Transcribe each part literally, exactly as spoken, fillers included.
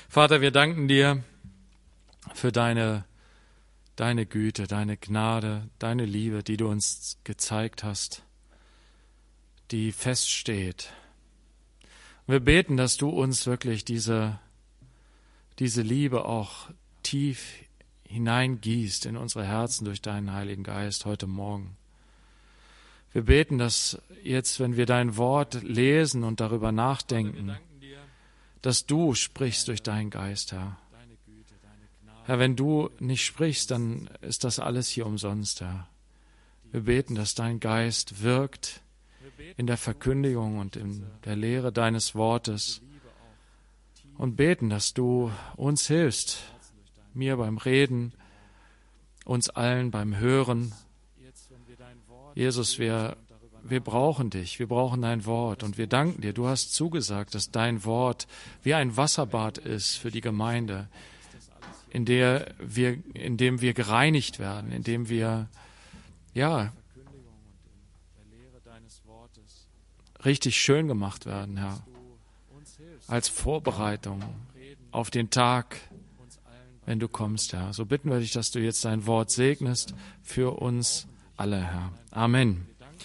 Vater, wir danken dir für deine, deine Güte, deine Gnade, deine Liebe, die du uns gezeigt hast, die feststeht. Wir beten, dass du uns wirklich diese, diese Liebe auch tief hineingießt in unsere Herzen durch deinen Heiligen Geist heute Morgen. Wir beten, dass jetzt, wenn wir dein Wort lesen und darüber nachdenken, dass du sprichst durch deinen Geist, Herr. Herr, wenn du nicht sprichst, dann ist das alles hier umsonst, Herr. Wir beten, dass dein Geist wirkt in der Verkündigung und in der Lehre deines Wortes und beten, dass du uns hilfst, mir beim Reden, uns allen beim Hören. Jesus, wir, wir brauchen dich, wir brauchen dein Wort und wir danken dir. Du hast zugesagt, dass dein Wort wie ein Wasserbad ist für die Gemeinde, in der wir, in dem wir gereinigt werden, in dem wir, ja, richtig schön gemacht werden, Herr, als Vorbereitung auf den Tag, wenn du kommst, Herr. So bitten wir dich, dass du jetzt dein Wort segnest für uns alle, Herr. Amen.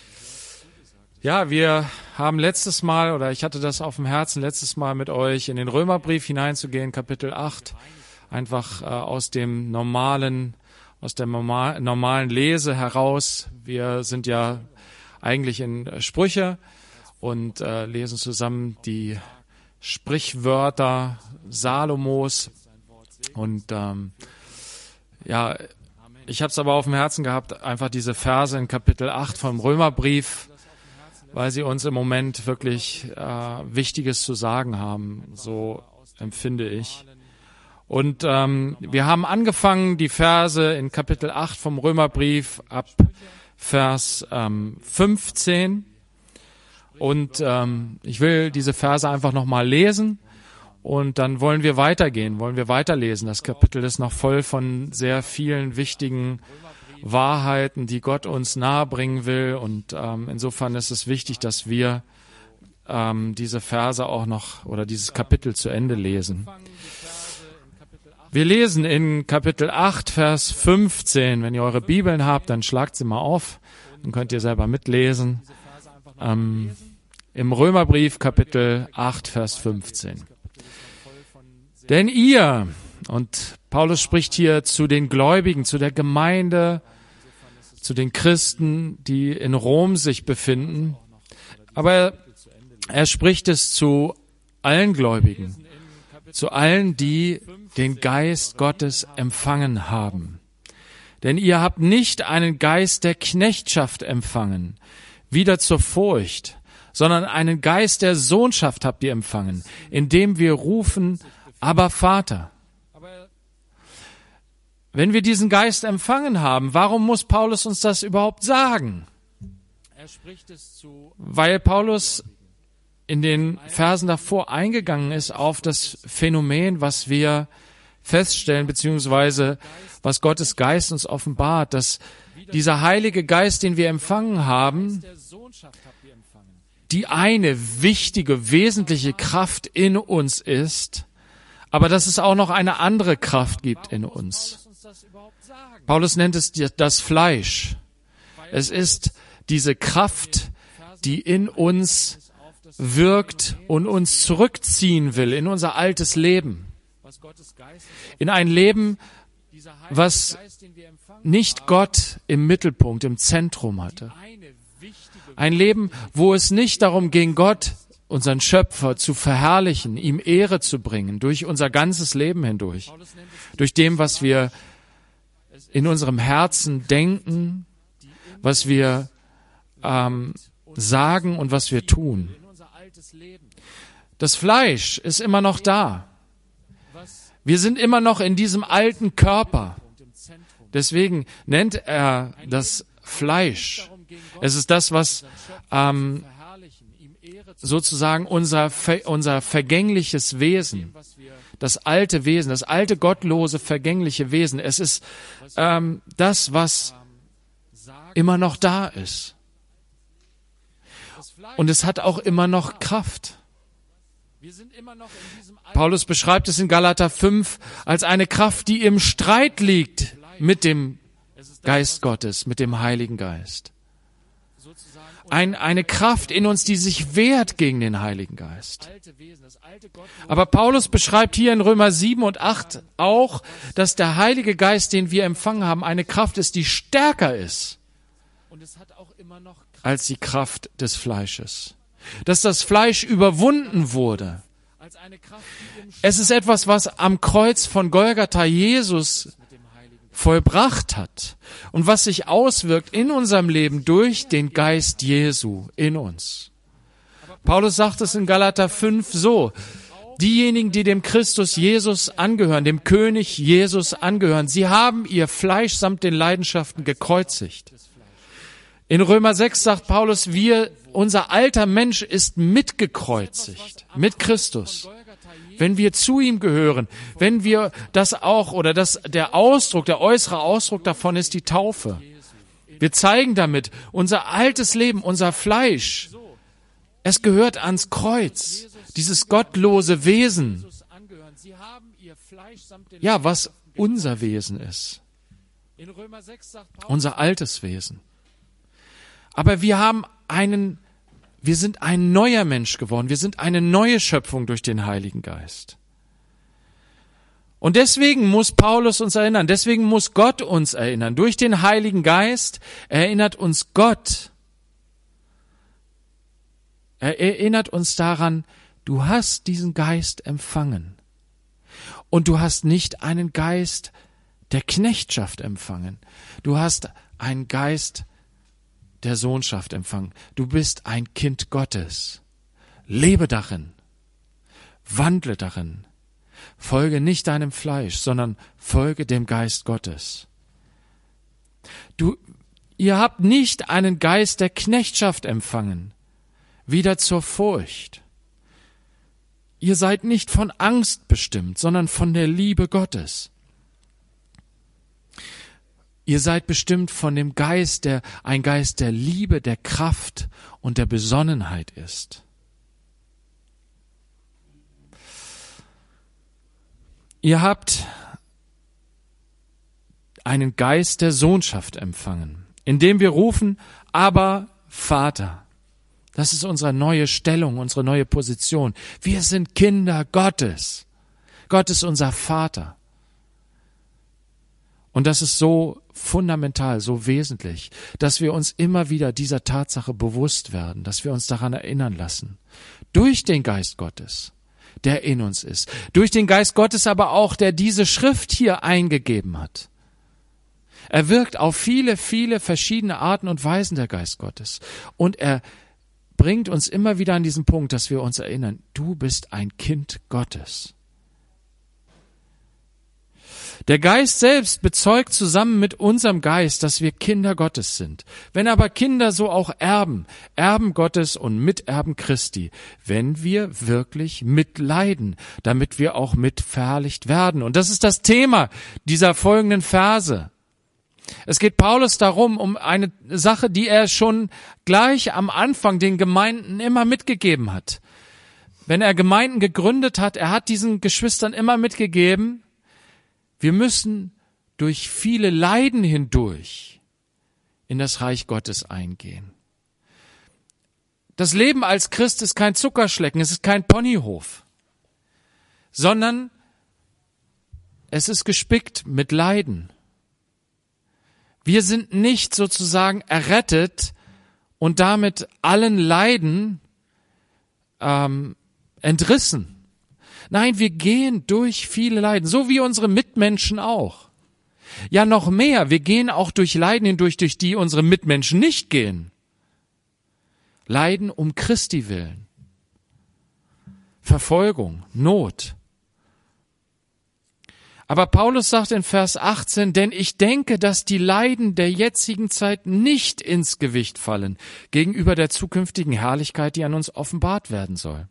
Ja, wir haben letztes Mal, oder ich hatte das auf dem Herzen, letztes Mal mit euch in den Römerbrief hineinzugehen, Kapitel acht, einfach äh, aus dem normalen, aus der normal, normalen Lese heraus. Wir sind ja eigentlich in Sprüche und äh, lesen zusammen die Sprichwörter Salomos. Und ähm, ja, ich habe es aber auf dem Herzen gehabt, einfach diese Verse in Kapitel acht vom Römerbrief, weil sie uns im Moment wirklich äh, Wichtiges zu sagen haben, so empfinde ich. Und ähm, wir haben angefangen, die Verse in Kapitel acht vom Römerbrief ab Vers ähm, fünfzehn. Und ähm, ich will diese Verse einfach nochmal lesen und dann wollen wir weitergehen, wollen wir weiterlesen. Das Kapitel ist noch voll von sehr vielen wichtigen Wahrheiten, die Gott uns nahebringen will. Und ähm, insofern ist es wichtig, dass wir ähm, diese Verse auch noch oder dieses Kapitel zu Ende lesen. Wir lesen in Kapitel acht, Vers fünfzehn. Wenn ihr eure Bibeln habt, dann schlagt sie mal auf. Dann könnt ihr selber mitlesen. Ähm, Im Römerbrief Kapitel acht, Vers fünfzehn. Denn ihr, und Paulus spricht hier zu den Gläubigen, zu der Gemeinde, zu den Christen, die in Rom sich befinden, aber er spricht es zu allen Gläubigen, zu allen, die den Geist Gottes empfangen haben. Denn ihr habt nicht einen Geist der Knechtschaft empfangen, wieder zur Furcht, sondern einen Geist der Sohnschaft habt ihr empfangen, indem wir rufen, aber Vater. Wenn wir diesen Geist empfangen haben, warum muss Paulus uns das überhaupt sagen? Weil Paulus in den Versen davor eingegangen ist auf das Phänomen, was wir feststellen, beziehungsweise was Gottes Geist uns offenbart, dass dieser Heilige Geist, den wir empfangen haben, die eine wichtige, wesentliche Kraft in uns ist, aber dass es auch noch eine andere Kraft gibt in uns. Paulus nennt es das Fleisch. Es ist diese Kraft, die in uns wirkt und uns zurückziehen will in unser altes Leben. In ein Leben, was nicht Gott im Mittelpunkt, im Zentrum hatte. Ein Leben, wo es nicht darum ging, Gott, unseren Schöpfer, zu verherrlichen, ihm Ehre zu bringen, durch unser ganzes Leben hindurch. Durch dem, was wir in unserem Herzen denken, was wir ähm, sagen und was wir tun. Das Fleisch ist immer noch da. Wir sind immer noch in diesem alten Körper. Deswegen nennt er das Fleisch. Es ist das, was ähm, sozusagen unser, unser vergängliches Wesen, das alte Wesen, das alte gottlose, vergängliche Wesen, es ist ähm, das, was immer noch da ist. Und es hat auch immer noch Kraft. Paulus beschreibt es in Galater fünf als eine Kraft, die im Streit liegt mit dem Geist Gottes, mit dem Heiligen Geist. Ein, eine Kraft in uns, die sich wehrt gegen den Heiligen Geist. Aber Paulus beschreibt hier in Römer sieben und acht auch, dass der Heilige Geist, den wir empfangen haben, eine Kraft ist, die stärker ist als die Kraft des Fleisches. Dass das Fleisch überwunden wurde. Es ist etwas, was am Kreuz von Golgatha Jesus vollbracht hat und was sich auswirkt in unserem Leben durch den Geist Jesu in uns. Paulus sagt es in Galater fünf so: Diejenigen, die dem Christus Jesus angehören, dem König Jesus angehören, sie haben ihr Fleisch samt den Leidenschaften gekreuzigt. In Römer sechs sagt Paulus, wir, unser alter Mensch ist mitgekreuzigt mit Christus. Wenn wir zu ihm gehören, wenn wir das auch, oder das, der Ausdruck, der äußere Ausdruck davon ist die Taufe. Wir zeigen damit unser altes Leben, unser Fleisch. Es gehört ans Kreuz, dieses gottlose Wesen. Ja, was unser Wesen ist. Unser altes Wesen. Aber wir haben einen Wir sind ein neuer Mensch geworden. Wir sind eine neue Schöpfung durch den Heiligen Geist. Und deswegen muss Paulus uns erinnern, deswegen muss Gott uns erinnern. Durch den Heiligen Geist erinnert uns Gott. Er erinnert uns daran, du hast diesen Geist empfangen. Und du hast nicht einen Geist der Knechtschaft empfangen. Du hast einen Geist der Sohnschaft empfangen. Du bist ein Kind Gottes. Lebe darin. Wandle darin. Folge nicht deinem Fleisch, sondern folge dem Geist Gottes. Du, ihr habt nicht einen Geist der Knechtschaft empfangen, wieder zur Furcht. Ihr seid nicht von Angst bestimmt, sondern von der Liebe Gottes. Ihr seid bestimmt von dem Geist, der ein Geist der Liebe, der Kraft und der Besonnenheit ist. Ihr habt einen Geist der Sohnschaft empfangen, indem wir rufen, aber Vater. Das ist unsere neue Stellung, unsere neue Position. Wir sind Kinder Gottes. Gott ist unser Vater. Und das ist so fundamental, so wesentlich, dass wir uns immer wieder dieser Tatsache bewusst werden, dass wir uns daran erinnern lassen. Durch den Geist Gottes, der in uns ist. Durch den Geist Gottes aber auch, der diese Schrift hier eingegeben hat. Er wirkt auf viele, viele verschiedene Arten und Weisen, der Geist Gottes. Und er bringt uns immer wieder an diesen Punkt, dass wir uns erinnern, du bist ein Kind Gottes. Der Geist selbst bezeugt zusammen mit unserem Geist, dass wir Kinder Gottes sind. Wenn aber Kinder, so auch Erben, Erben Gottes und Miterben Christi, wenn wir wirklich mitleiden, damit wir auch mitverherrlicht werden. Und das ist das Thema dieser folgenden Verse. Es geht Paulus darum, um eine Sache, die er schon gleich am Anfang den Gemeinden immer mitgegeben hat. Wenn er Gemeinden gegründet hat, er hat diesen Geschwistern immer mitgegeben, wir müssen durch viele Leiden hindurch in das Reich Gottes eingehen. Das Leben als Christ ist kein Zuckerschlecken, es ist kein Ponyhof, sondern es ist gespickt mit Leiden. Wir sind nicht sozusagen errettet und damit allen Leiden ähm, entrissen. Nein, wir gehen durch viele Leiden, so wie unsere Mitmenschen auch. Ja, noch mehr, wir gehen auch durch Leiden hindurch, durch die unsere Mitmenschen nicht gehen. Leiden um Christi willen. Verfolgung, Not. Aber Paulus sagt in Vers achtzehn, denn ich denke, dass die Leiden der jetzigen Zeit nicht ins Gewicht fallen gegenüber der zukünftigen Herrlichkeit, die an uns offenbart werden soll.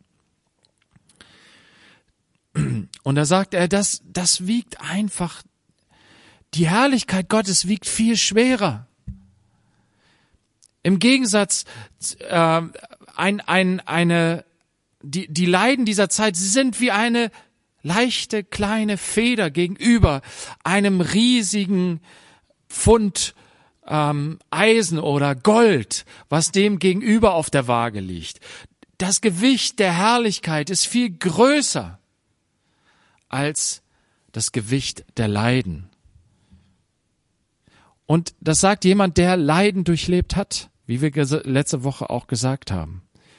Und da sagt er, das, das wiegt einfach, die Herrlichkeit Gottes wiegt viel schwerer. Im Gegensatz, äh, ein, ein, eine die, die Leiden dieser Zeit, sie sind wie eine leichte kleine Feder gegenüber einem riesigen Pfund ähm, Eisen oder Gold, was dem gegenüber auf der Waage liegt. Das Gewicht der Herrlichkeit ist viel größer als das Gewicht der Leiden. Und das sagt jemand, der Leiden durchlebt hat, wie wir letzte Woche auch gesagt haben.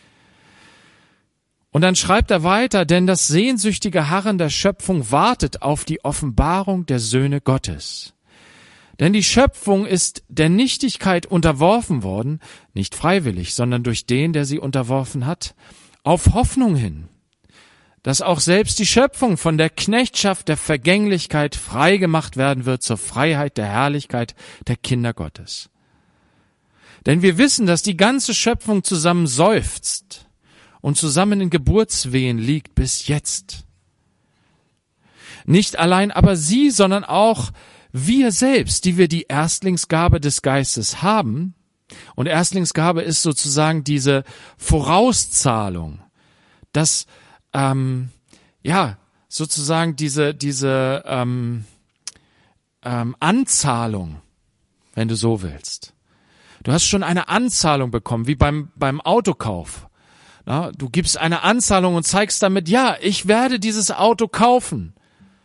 Und dann schreibt er weiter, denn das sehnsüchtige Harren der Schöpfung wartet auf die Offenbarung der Söhne Gottes. Denn die Schöpfung ist der Nichtigkeit unterworfen worden, nicht freiwillig, sondern durch den, der sie unterworfen hat, auf Hoffnung hin, dass auch selbst die Schöpfung von der Knechtschaft der Vergänglichkeit freigemacht werden wird zur Freiheit der Herrlichkeit der Kinder Gottes. Denn wir wissen, dass die ganze Schöpfung zusammen seufzt und zusammen in Geburtswehen liegt bis jetzt. Nicht allein aber sie, sondern auch wir selbst, die wir die Erstlingsgabe des Geistes haben, und Erstlingsgabe ist sozusagen diese Vorauszahlung, dass ähm, ja sozusagen diese diese ähm, ähm, Anzahlung, wenn du so willst. Du hast schon eine Anzahlung bekommen, wie beim beim Autokauf. Na, du gibst eine Anzahlung und zeigst damit, ja, ich werde dieses Auto kaufen.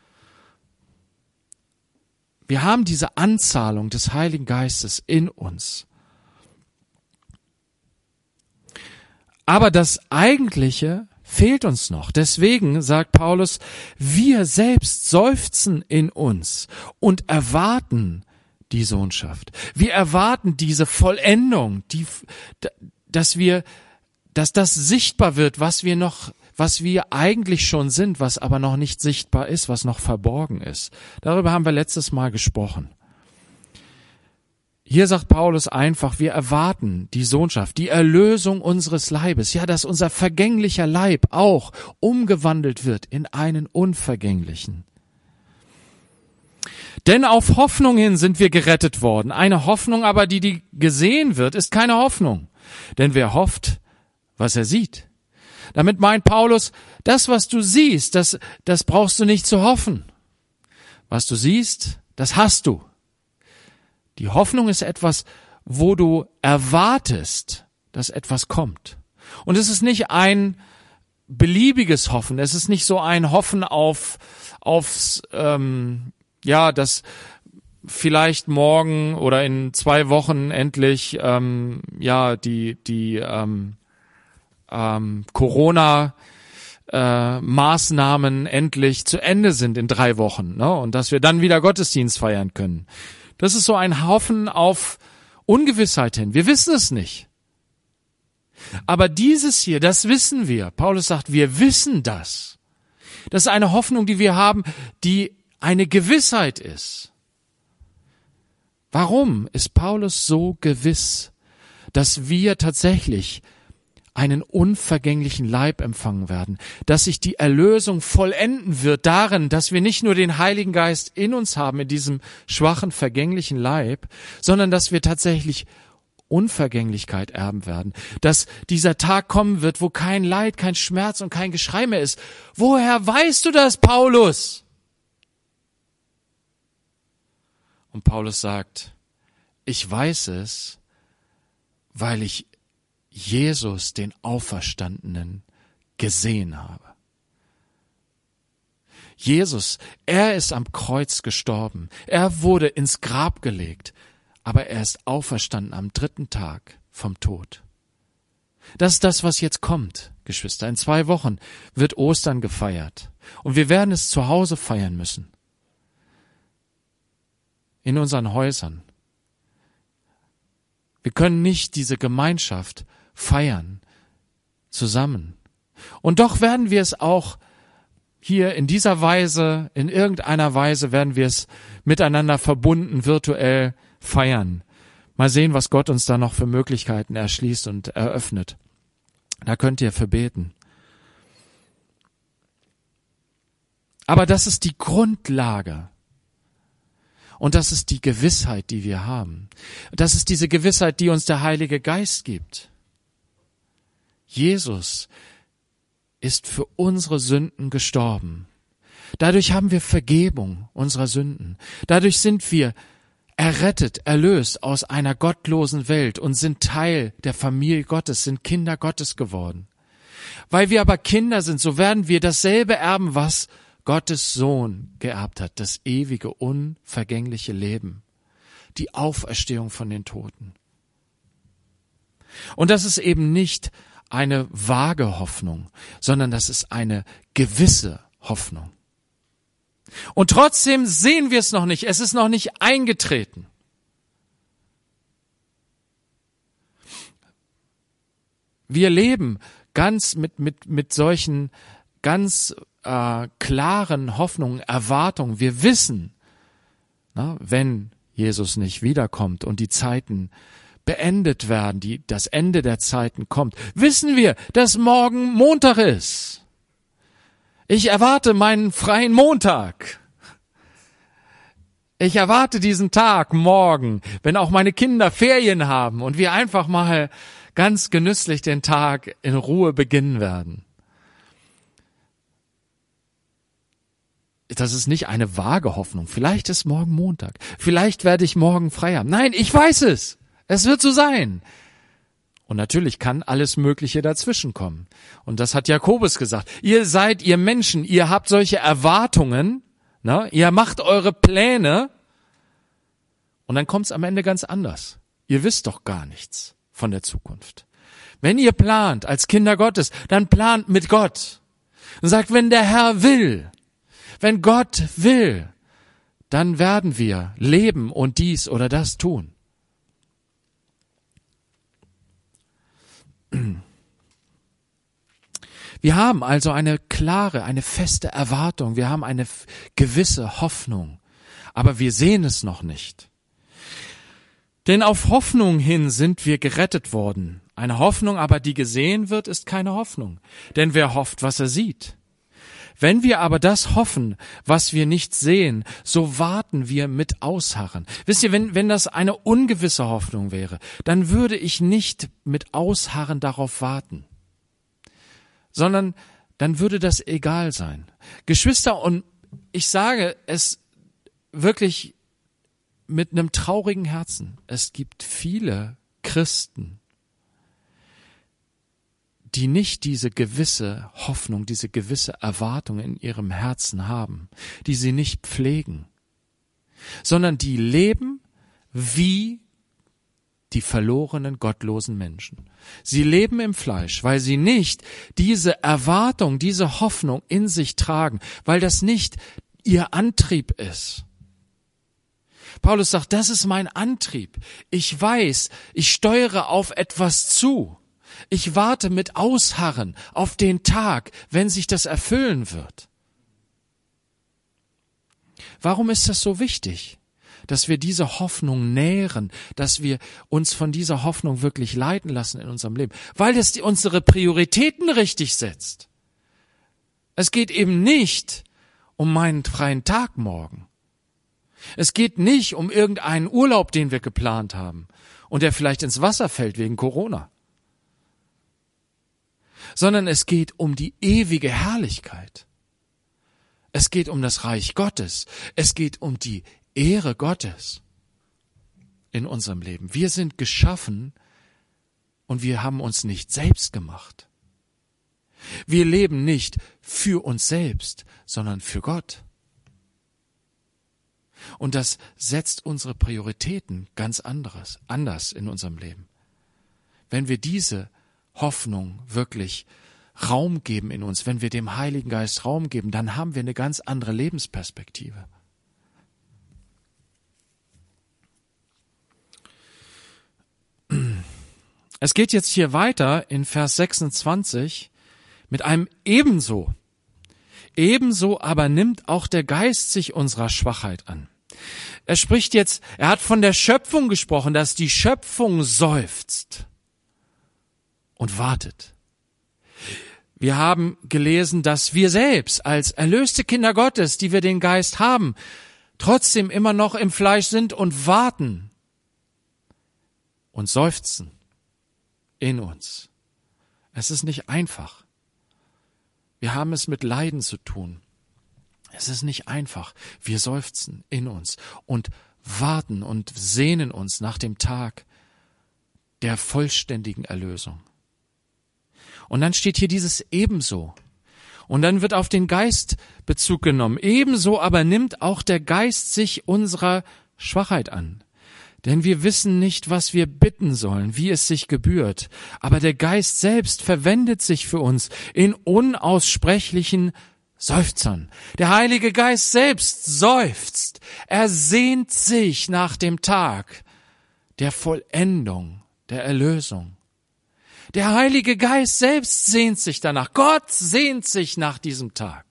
Wir haben diese Anzahlung des Heiligen Geistes in uns. Aber das Eigentliche fehlt uns noch. Deswegen sagt Paulus, wir selbst seufzen in uns und erwarten die Sohnschaft. Wir erwarten diese Vollendung, die, dass wir, dass das sichtbar wird, was wir noch was wir eigentlich schon sind, was aber noch nicht sichtbar ist, was noch verborgen ist. Darüber haben wir letztes Mal gesprochen. Hier sagt Paulus einfach, wir erwarten die Sohnschaft, die Erlösung unseres Leibes, ja, dass unser vergänglicher Leib auch umgewandelt wird in einen unvergänglichen. Denn auf Hoffnung hin sind wir gerettet worden. Eine Hoffnung aber, die, die gesehen wird, ist keine Hoffnung. Denn wer hofft, was er sieht. Damit meint Paulus, das, was du siehst, das, das brauchst du nicht zu hoffen. Was du siehst, das hast du. Die Hoffnung ist etwas, wo du erwartest, dass etwas kommt. Und es ist nicht ein beliebiges Hoffen. Es ist nicht so ein Hoffen auf, aufs, ähm, ja, dass vielleicht morgen oder in zwei Wochen endlich, ähm, ja, die, die, ähm, Ähm, Corona-Maßnahmen äh, endlich zu Ende sind in drei Wochen, ne? Und dass wir dann wieder Gottesdienst feiern können. Das ist so ein Hoffen auf Ungewissheit hin. Wir wissen es nicht. Aber dieses hier, das wissen wir. Paulus sagt, wir wissen das. Das ist eine Hoffnung, die wir haben, die eine Gewissheit ist. Warum ist Paulus so gewiss, dass wir tatsächlich einen unvergänglichen Leib empfangen werden, dass sich die Erlösung vollenden wird darin, dass wir nicht nur den Heiligen Geist in uns haben, in diesem schwachen, vergänglichen Leib, sondern dass wir tatsächlich Unvergänglichkeit erben werden, dass dieser Tag kommen wird, wo kein Leid, kein Schmerz und kein Geschrei mehr ist. Woher weißt du das, Paulus? Und Paulus sagt, ich weiß es, weil ich Jesus, den Auferstandenen, gesehen habe. Jesus, er ist am Kreuz gestorben. Er wurde ins Grab gelegt, aber er ist auferstanden am dritten Tag vom Tod. Das ist das, was jetzt kommt, Geschwister. In zwei Wochen wird Ostern gefeiert und wir werden es zu Hause feiern müssen. In unseren Häusern. Wir können nicht diese Gemeinschaft feiern zusammen. Und doch werden wir es auch hier in dieser Weise, in irgendeiner Weise werden wir es miteinander verbunden, virtuell feiern. Mal sehen, was Gott uns da noch für Möglichkeiten erschließt und eröffnet. Da könnt ihr für beten. Aber das ist die Grundlage. Und das ist die Gewissheit, die wir haben. Das ist diese Gewissheit, die uns der Heilige Geist gibt. Jesus, ist für unsere Sünden gestorben. Dadurch haben wir Vergebung unserer Sünden. Dadurch sind wir errettet, erlöst aus einer gottlosen Welt und sind Teil der Familie Gottes, sind Kinder Gottes geworden. Weil wir aber Kinder sind, so werden wir dasselbe erben, was Gottes Sohn geerbt hat, das ewige, unvergängliche Leben, die Auferstehung von den Toten. Und das ist eben nicht eine vage Hoffnung, sondern das ist eine gewisse Hoffnung. Und trotzdem sehen wir es noch nicht, es ist noch nicht eingetreten. Wir leben ganz mit, mit, mit solchen ganz äh, klaren Hoffnungen, Erwartungen. Wir wissen, na, wenn Jesus nicht wiederkommt und die Zeiten beendet werden, die, das Ende der Zeiten kommt, wissen wir, dass morgen Montag ist. Ich erwarte meinen freien Montag. Ich erwarte diesen Tag morgen, wenn auch meine Kinder Ferien haben und wir einfach mal ganz genüsslich den Tag in Ruhe beginnen werden. Das ist nicht eine vage Hoffnung. Vielleicht ist morgen Montag. Vielleicht werde ich morgen frei haben. Nein, ich weiß es. Es wird so sein. Und natürlich kann alles Mögliche dazwischen kommen. Und das hat Jakobus gesagt. Ihr seid, ihr Menschen, ihr habt solche Erwartungen, ne? Ihr macht eure Pläne und dann kommt es am Ende ganz anders. Ihr wisst doch gar nichts von der Zukunft. Wenn ihr plant als Kinder Gottes, dann plant mit Gott und sagt, wenn der Herr will, wenn Gott will, dann werden wir leben und dies oder das tun. Wir haben also eine klare, eine feste Erwartung, wir haben eine gewisse Hoffnung, aber wir sehen es noch nicht. Denn auf Hoffnung hin sind wir gerettet worden. Eine Hoffnung aber, die gesehen wird, ist keine Hoffnung. Denn wer hofft, was er sieht? Wenn wir aber das hoffen, was wir nicht sehen, so warten wir mit Ausharren. Wisst ihr, wenn, wenn das eine ungewisse Hoffnung wäre, dann würde ich nicht mit Ausharren darauf warten, sondern dann würde das egal sein. Geschwister, und ich sage es wirklich mit einem traurigen Herzen, es gibt viele Christen, die nicht diese gewisse Hoffnung, diese gewisse Erwartung in ihrem Herzen haben, die sie nicht pflegen, sondern die leben wie die verlorenen, gottlosen Menschen. Sie leben im Fleisch, weil sie nicht diese Erwartung, diese Hoffnung in sich tragen, weil das nicht ihr Antrieb ist. Paulus sagt, das ist mein Antrieb. Ich weiß, ich steuere auf etwas zu. Ich warte mit Ausharren auf den Tag, wenn sich das erfüllen wird. Warum ist das so wichtig, dass wir diese Hoffnung nähren, dass wir uns von dieser Hoffnung wirklich leiten lassen in unserem Leben? Weil es die, unsere Prioritäten richtig setzt. Es geht eben nicht um meinen freien Tag morgen. Es geht nicht um irgendeinen Urlaub, den wir geplant haben und der vielleicht ins Wasser fällt wegen Corona. Sondern es geht um die ewige Herrlichkeit. Es geht um das Reich Gottes. Es geht um die Ehre Gottes in unserem Leben. Wir sind geschaffen und wir haben uns nicht selbst gemacht. Wir leben nicht für uns selbst, sondern für Gott. Und das setzt unsere Prioritäten ganz anderes, anders in unserem Leben. Wenn wir diese Hoffnung wirklich Raum geben in uns, wenn wir dem Heiligen Geist Raum geben, dann haben wir eine ganz andere Lebensperspektive. Es geht jetzt hier weiter in Vers sechsundzwanzig mit einem ebenso. Ebenso aber nimmt auch der Geist sich unserer Schwachheit an. Er spricht jetzt, er hat von der Schöpfung gesprochen, dass die Schöpfung seufzt und wartet. Wir haben gelesen, dass wir selbst als erlöste Kinder Gottes, die wir den Geist haben, trotzdem immer noch im Fleisch sind und warten und seufzen in uns. Es ist nicht einfach. Wir haben es mit Leiden zu tun. Es ist nicht einfach. Wir seufzen in uns und warten und sehnen uns nach dem Tag der vollständigen Erlösung. Und dann steht hier dieses ebenso. Und dann wird auf den Geist Bezug genommen. Ebenso aber nimmt auch der Geist sich unserer Schwachheit an. Denn wir wissen nicht, was wir bitten sollen, wie es sich gebührt. Aber der Geist selbst verwendet sich für uns in unaussprechlichen Seufzern. Der Heilige Geist selbst seufzt. Er sehnt sich nach dem Tag der Vollendung, der Erlösung. Der Heilige Geist selbst sehnt sich danach. Gott sehnt sich nach diesem Tag.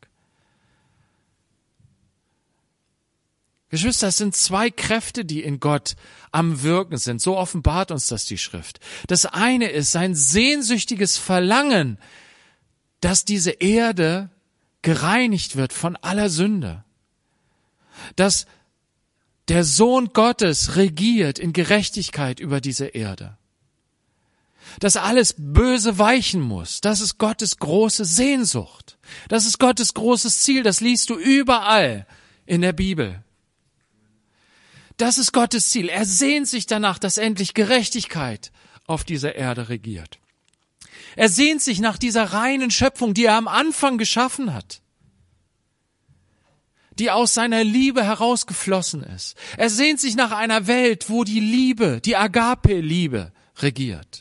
Geschwister, es sind zwei Kräfte, die in Gott am Wirken sind. So offenbart uns das die Schrift. Das eine ist sein sehnsüchtiges Verlangen, dass diese Erde gereinigt wird von aller Sünde. Dass der Sohn Gottes regiert in Gerechtigkeit über diese Erde. Dass alles Böse weichen muss. Das ist Gottes große Sehnsucht. Das ist Gottes großes Ziel. Das liest du überall in der Bibel. Das ist Gottes Ziel. Er sehnt sich danach, dass endlich Gerechtigkeit auf dieser Erde regiert. Er sehnt sich nach dieser reinen Schöpfung, die er am Anfang geschaffen hat, die aus seiner Liebe herausgeflossen ist. Er sehnt sich nach einer Welt, wo die Liebe, die Agape-Liebe regiert.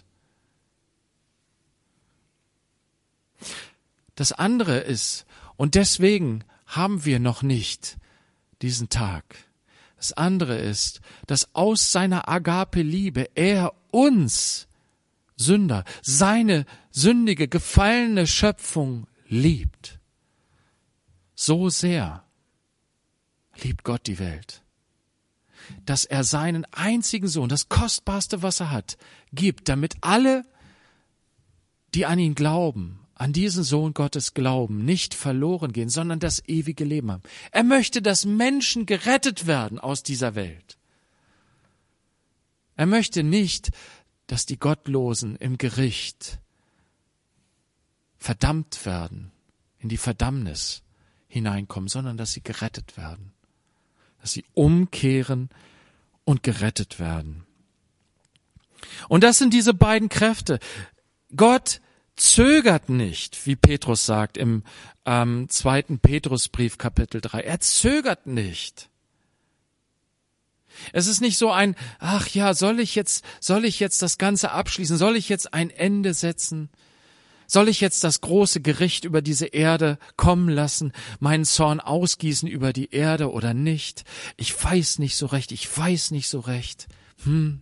Das andere ist, und deswegen haben wir noch nicht diesen Tag. Das andere ist, dass aus seiner Agape-Liebe er uns, Sünder, seine sündige, gefallene Schöpfung liebt. So sehr liebt Gott die Welt, dass er seinen einzigen Sohn, das Kostbarste, was er hat, gibt, damit alle, die an ihn glauben, an diesen Sohn Gottes glauben, nicht verloren gehen, sondern das ewige Leben haben. Er möchte, dass Menschen gerettet werden aus dieser Welt. Er möchte nicht, dass die Gottlosen im Gericht verdammt werden, in die Verdammnis hineinkommen, sondern dass sie gerettet werden, dass sie umkehren und gerettet werden. Und das sind diese beiden Kräfte. Gott zögert nicht, wie Petrus sagt im ähm, zweiten Petrusbrief Kapitel drei. Er zögert nicht. Es ist nicht so ein, ach ja, soll ich jetzt, soll ich jetzt das Ganze abschließen? Soll ich jetzt ein Ende setzen? Soll ich jetzt das große Gericht über diese Erde kommen lassen, meinen Zorn ausgießen über die Erde oder nicht? Ich weiß nicht so recht, ich weiß nicht so recht. Hm.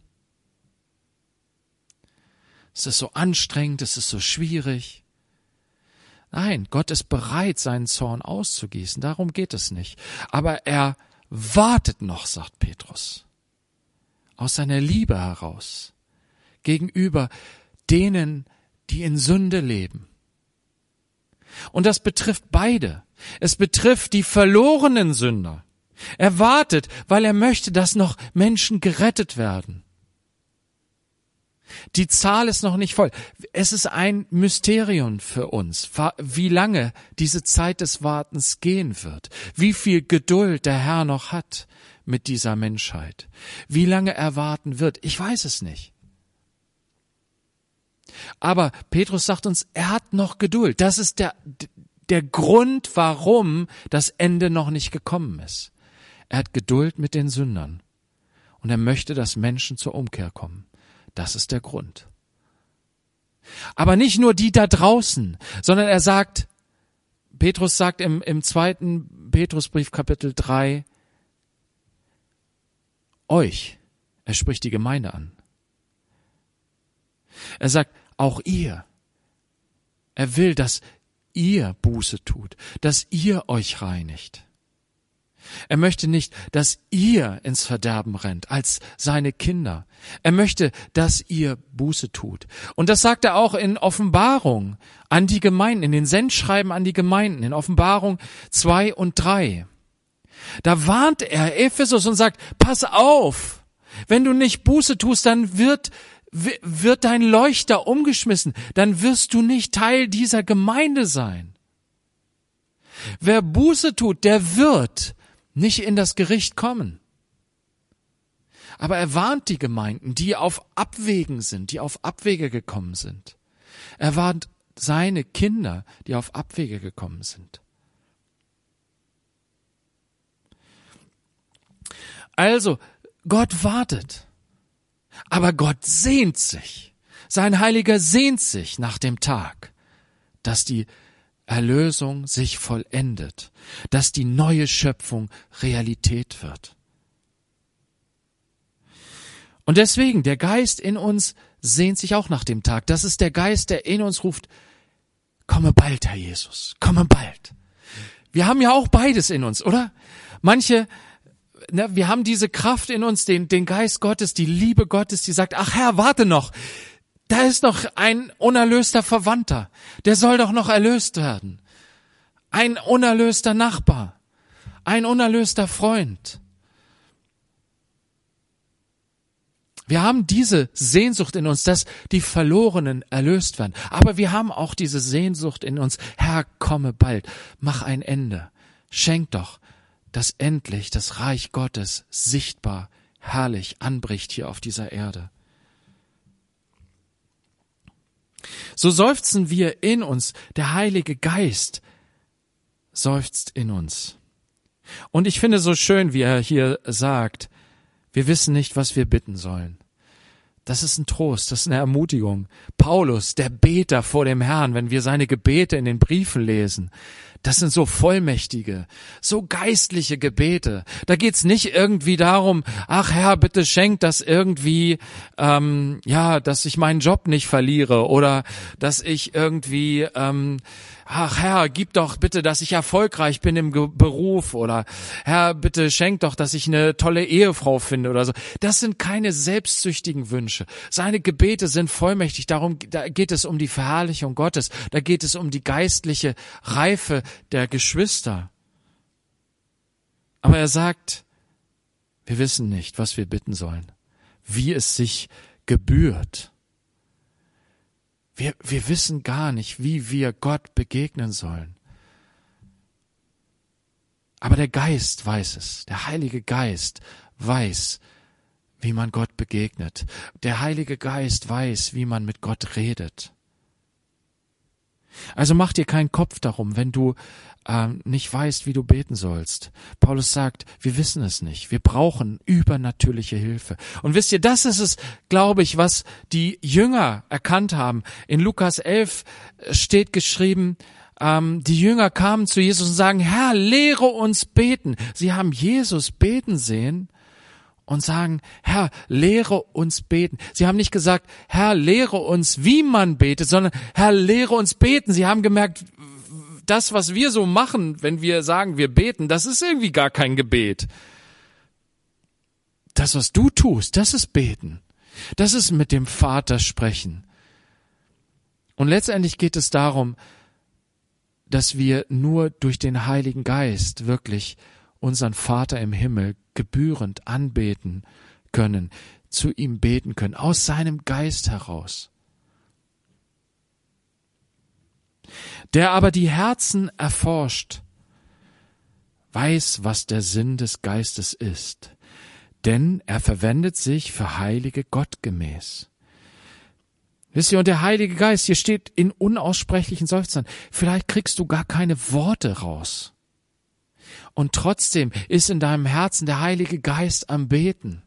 Es ist so anstrengend, es ist so schwierig. Nein, Gott ist bereit, seinen Zorn auszugießen. Darum geht es nicht. Aber er wartet noch, sagt Petrus, aus seiner Liebe heraus, gegenüber denen, die in Sünde leben. Und das betrifft beide. Es betrifft die verlorenen Sünder. Er wartet, weil er möchte, dass noch Menschen gerettet werden. Die Zahl ist noch nicht voll. Es ist ein Mysterium für uns, wie lange diese Zeit des Wartens gehen wird, wie viel Geduld der Herr noch hat mit dieser Menschheit, wie lange er warten wird. Ich weiß es nicht. Aber Petrus sagt uns, er hat noch Geduld. Das ist der, der Grund, warum das Ende noch nicht gekommen ist. Er hat Geduld mit den Sündern und er möchte, dass Menschen zur Umkehr kommen. Das ist der Grund. Aber nicht nur die da draußen, sondern er sagt, Petrus sagt im, im zweiten Petrusbrief Kapitel drei, euch, er spricht die Gemeinde an. Er sagt, auch ihr. Er will, dass ihr Buße tut, dass ihr euch reinigt. Er möchte nicht, dass ihr ins Verderben rennt, als seine Kinder. Er möchte, dass ihr Buße tut. Und das sagt er auch in Offenbarung an die Gemeinden, in den Sendschreiben an die Gemeinden, in Offenbarung zwei und drei. Da warnt er Ephesus und sagt, pass auf, wenn du nicht Buße tust, dann wird, wird dein Leuchter umgeschmissen, dann wirst du nicht Teil dieser Gemeinde sein. Wer Buße tut, der wird nicht in das Gericht kommen. Aber er warnt die Gemeinden, die auf Abwägen sind, die auf Abwege gekommen sind. Er warnt seine Kinder, die auf Abwege gekommen sind. Also, Gott wartet, aber Gott sehnt sich. Sein Heiliger sehnt sich nach dem Tag, dass die Erlösung sich vollendet, dass die neue Schöpfung Realität wird. Und deswegen, der Geist in uns sehnt sich auch nach dem Tag. Das ist der Geist, der in uns ruft, komme bald, Herr Jesus, komme bald. Wir haben ja auch beides in uns, oder? Manche, ne, wir haben diese Kraft in uns, den, den Geist Gottes, die Liebe Gottes, die sagt, ach Herr, warte noch, da ist noch ein unerlöster Verwandter, der soll doch noch erlöst werden. Ein unerlöster Nachbar, ein unerlöster Freund. Wir haben diese Sehnsucht in uns, dass die Verlorenen erlöst werden. Aber wir haben auch diese Sehnsucht in uns, Herr, komme bald, mach ein Ende. Schenk doch, dass endlich das Reich Gottes sichtbar, herrlich anbricht hier auf dieser Erde. So seufzen wir in uns, der Heilige Geist seufzt in uns. Und ich finde so schön, wie er hier sagt, wir wissen nicht, was wir bitten sollen. Das ist ein Trost, das ist eine Ermutigung. Paulus, der Beter vor dem Herrn, wenn wir seine Gebete in den Briefen lesen, das sind so vollmächtige, so geistliche Gebete. Da geht's nicht irgendwie darum, ach Herr, bitte schenk das irgendwie, ähm, ja, dass ich meinen Job nicht verliere oder dass ich irgendwie, ähm, ach Herr, gib doch bitte, dass ich erfolgreich bin im Ge- Beruf oder Herr, bitte schenk doch, dass ich eine tolle Ehefrau finde oder so. Das sind keine selbstsüchtigen Wünsche. Seine Gebete sind vollmächtig. Darum, da geht es um die Verherrlichung Gottes. Da geht es um die geistliche Reife der Geschwister. Aber er sagt, wir wissen nicht, was wir bitten sollen, wie es sich gebührt. Wir, wir wissen gar nicht, wie wir Gott begegnen sollen. Aber der Geist weiß es. Der Heilige Geist weiß, wie man Gott begegnet. Der Heilige Geist weiß, wie man mit Gott redet. Also mach dir keinen Kopf darum, wenn du ähm, nicht weißt, wie du beten sollst. Paulus sagt, wir wissen es nicht. Wir brauchen übernatürliche Hilfe. Und wisst ihr, das ist es, glaube ich, was die Jünger erkannt haben. In Lukas elf steht geschrieben, ähm, die Jünger kamen zu Jesus und sagen, Herr, lehre uns beten. Sie haben Jesus beten sehen und sagen, Herr, lehre uns beten. Sie haben nicht gesagt, Herr, lehre uns, wie man betet, sondern Herr, lehre uns beten. Sie haben gemerkt, das, was wir so machen, wenn wir sagen, wir beten, das ist irgendwie gar kein Gebet. Das, was du tust, das ist Beten. Das ist mit dem Vater sprechen. Und letztendlich geht es darum, dass wir nur durch den Heiligen Geist wirklich unseren Vater im Himmel gebührend anbeten können, zu ihm beten können, aus seinem Geist heraus. Der aber die Herzen erforscht, weiß, was der Sinn des Geistes ist, denn er verwendet sich für Heilige gottgemäß. Wisst ihr, und der Heilige Geist, hier steht in unaussprechlichen Seufzern, vielleicht kriegst du gar keine Worte raus. Und trotzdem ist in deinem Herzen der Heilige Geist am Beten.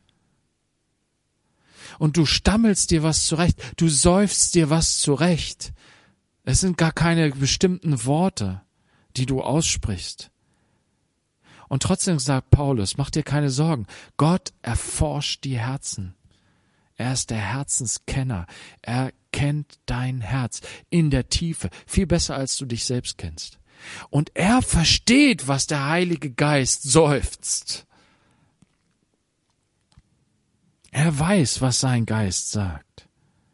Und du stammelst dir was zurecht, du seufzt dir was zurecht. Es sind gar keine bestimmten Worte, die du aussprichst. Und trotzdem sagt Paulus, mach dir keine Sorgen, Gott erforscht die Herzen. Er ist der Herzenskenner. Er kennt dein Herz in der Tiefe, viel besser als du dich selbst kennst. Und er versteht, was der Heilige Geist seufzt. Er weiß, was sein Geist sagt.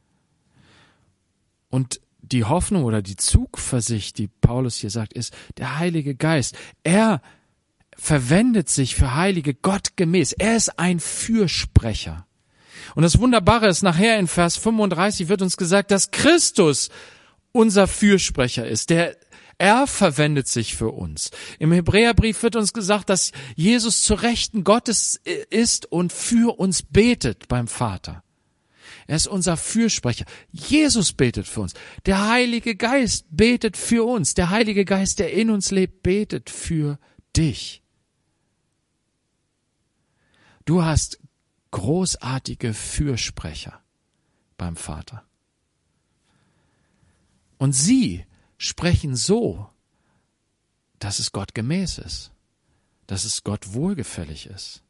Und die Hoffnung oder die Zuversicht, die Paulus hier sagt, ist der Heilige Geist. Er verwendet sich für Heilige gottgemäß. Er ist ein Fürsprecher. Und das Wunderbare ist, nachher in Vers fünfunddreißig wird uns gesagt, dass Christus unser Fürsprecher ist, der Er verwendet sich für uns. Im Hebräerbrief wird uns gesagt, dass Jesus zur Rechten Gottes ist und für uns betet beim Vater. Er ist unser Fürsprecher. Jesus betet für uns. Der Heilige Geist betet für uns. Der Heilige Geist, der in uns lebt, betet für dich. Du hast großartige Fürsprecher beim Vater. Und sie sprechen so, dass es Gott gemäß ist, dass es Gott wohlgefällig ist.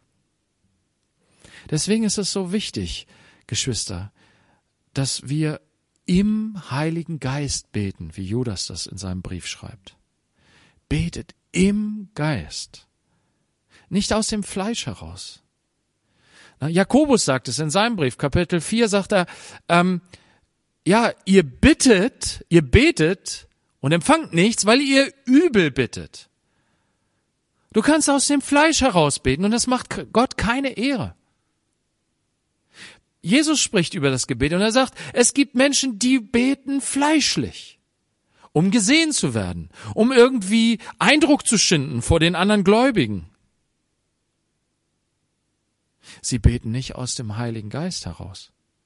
Deswegen ist es so wichtig, Geschwister, dass wir im Heiligen Geist beten, wie Judas das in seinem Brief schreibt. Betet im Geist, nicht aus dem Fleisch heraus. Na, Jakobus sagt es in seinem Brief, Kapitel vier, sagt er, ähm, ja, ihr bittet, ihr betet und empfangt nichts, weil ihr übel bittet. Du kannst aus dem Fleisch heraus beten und das macht Gott keine Ehre. Jesus spricht über das Gebet und er sagt, es gibt Menschen, die beten fleischlich, um gesehen zu werden, um irgendwie Eindruck zu schinden vor den anderen Gläubigen. Sie beten nicht aus dem Heiligen Geist heraus.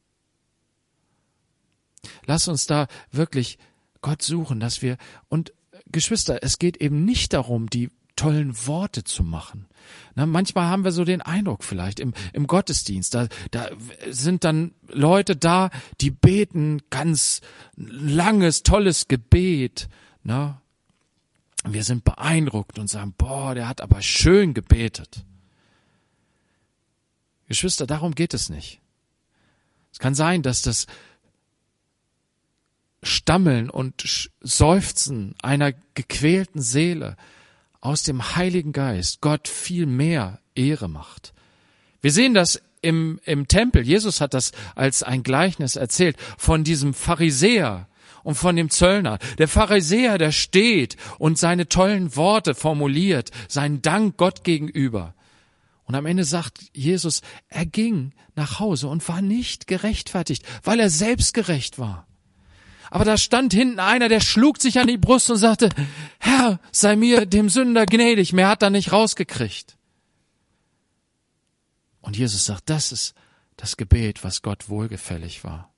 Lass uns da wirklich Gott suchen, dass wir, und Geschwister, es geht eben nicht darum, die tollen Worte zu machen. Na, manchmal haben wir so den Eindruck vielleicht im, im Gottesdienst, da, da sind dann Leute da, die beten ganz langes, tolles Gebet. Na, wir sind beeindruckt und sagen, boah, der hat aber schön gebetet. Geschwister, darum geht es nicht. Es kann sein, dass das Stammeln und Seufzen einer gequälten Seele aus dem Heiligen Geist Gott viel mehr Ehre macht. Wir sehen das im, im Tempel. Jesus hat das als ein Gleichnis erzählt von diesem Pharisäer und von dem Zöllner. Der Pharisäer, der steht und seine tollen Worte formuliert, seinen Dank Gott gegenüber. Und am Ende sagt Jesus, er ging nach Hause und war nicht gerechtfertigt, weil er selbst gerecht war. Aber da stand hinten einer, der schlug sich an die Brust und sagte, Herr, sei mir, dem Sünder, gnädig, mehr hat er nicht rausgekriegt. Und Jesus sagt, das ist das Gebet, was Gott wohlgefällig war.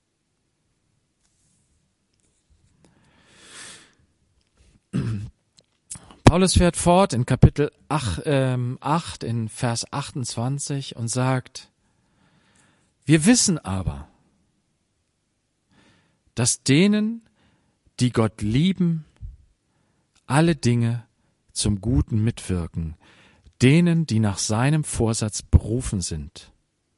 Paulus fährt fort in Kapitel acht, in Vers achtundzwanzig und sagt, wir wissen aber, dass denen, die Gott lieben, alle Dinge zum Guten mitwirken, denen, die nach seinem Vorsatz berufen sind.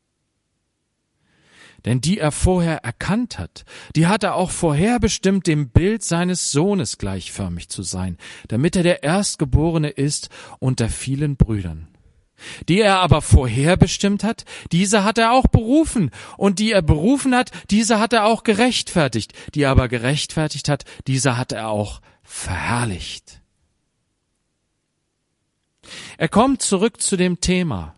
Denn die er vorher erkannt hat, die hat er auch vorherbestimmt, dem Bild seines Sohnes gleichförmig zu sein, damit er der Erstgeborene ist unter vielen Brüdern. Die er aber vorherbestimmt hat, diese hat er auch berufen, und die er berufen hat, diese hat er auch gerechtfertigt, die er aber gerechtfertigt hat, diese hat er auch verherrlicht. Er kommt zurück zu dem Thema.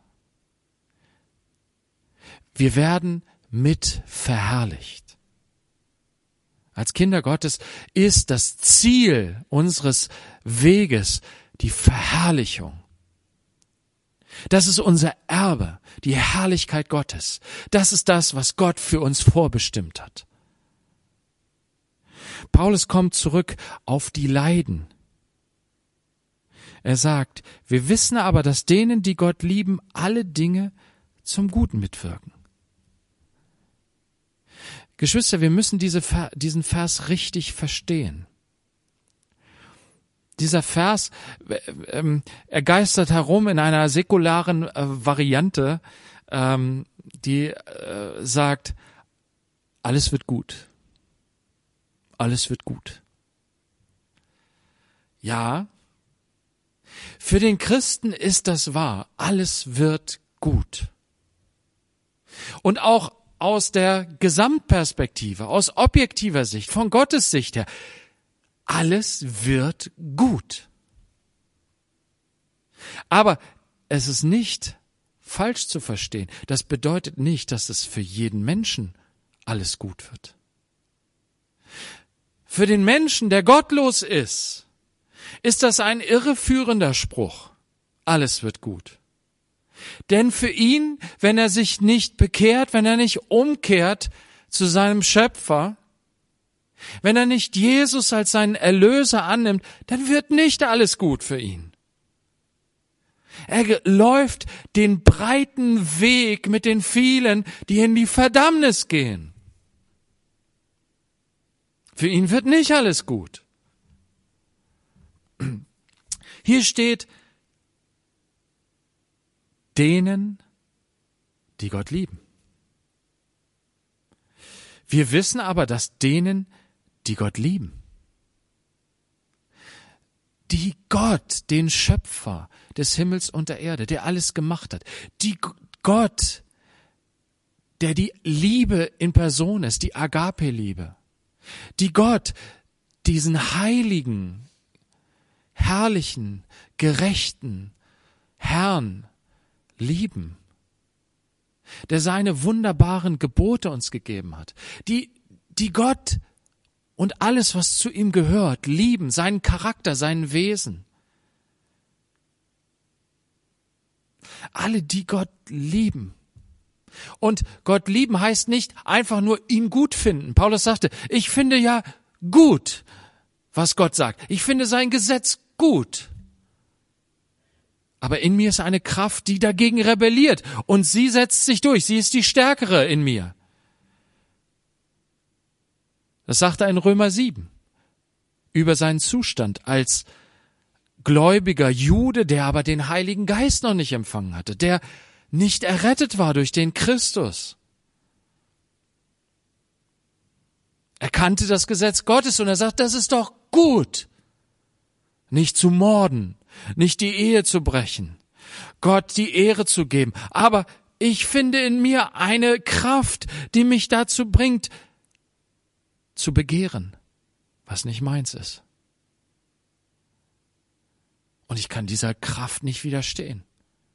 Wir werden mit verherrlicht. Als Kinder Gottes ist das Ziel unseres Weges die Verherrlichung. Das ist unser Erbe, die Herrlichkeit Gottes. Das ist das, was Gott für uns vorbestimmt hat. Paulus kommt zurück auf die Leiden. Er sagt, wir wissen aber, dass denen, die Gott lieben, alle Dinge zum Guten mitwirken. Geschwister, wir müssen diese, diesen Vers richtig verstehen. Dieser Vers, ähm, er geistert herum in einer säkularen äh, Variante, ähm, die äh, sagt, alles wird gut. Alles wird gut. Ja, für den Christen ist das wahr. Alles wird gut. Und auch aus der Gesamtperspektive, aus objektiver Sicht, von Gottes Sicht her, alles wird gut. Aber es ist nicht falsch zu verstehen. Das bedeutet nicht, dass es für jeden Menschen alles gut wird. Für den Menschen, der gottlos ist, ist das ein irreführender Spruch. Alles wird gut. Denn für ihn, wenn er sich nicht bekehrt, wenn er nicht umkehrt zu seinem Schöpfer, wenn er nicht Jesus als seinen Erlöser annimmt, dann wird nicht alles gut für ihn. Er läuft den breiten Weg mit den vielen, die in die Verdammnis gehen. Für ihn wird nicht alles gut. Hier steht, denen, die Gott lieben. Wir wissen aber, dass denen, die Gott lieben, die Gott, den Schöpfer des Himmels und der Erde, der alles gemacht hat, die Gott, der die Liebe in Person ist, die Agape-Liebe, die Gott, diesen heiligen, herrlichen, gerechten Herrn lieben, der seine wunderbaren Gebote uns gegeben hat, die, die Gott und alles, was zu ihm gehört, lieben, seinen Charakter, sein Wesen. Alle, die Gott lieben. Und Gott lieben heißt nicht einfach nur ihn gut finden. Paulus sagte, ich finde ja gut, was Gott sagt. Ich finde sein Gesetz gut. Aber in mir ist eine Kraft, die dagegen rebelliert. Und sie setzt sich durch. Sie ist die Stärkere in mir. Das sagt er in Römer sieben. Über seinen Zustand als gläubiger Jude, der aber den Heiligen Geist noch nicht empfangen hatte. Der nicht errettet war durch den Christus. Er kannte das Gesetz Gottes und er sagt, das ist doch gut. Nicht zu morden, nicht die Ehe zu brechen, Gott die Ehre zu geben. Aber ich finde in mir eine Kraft, die mich dazu bringt, zu begehren, was nicht meins ist. Und ich kann dieser Kraft nicht widerstehen.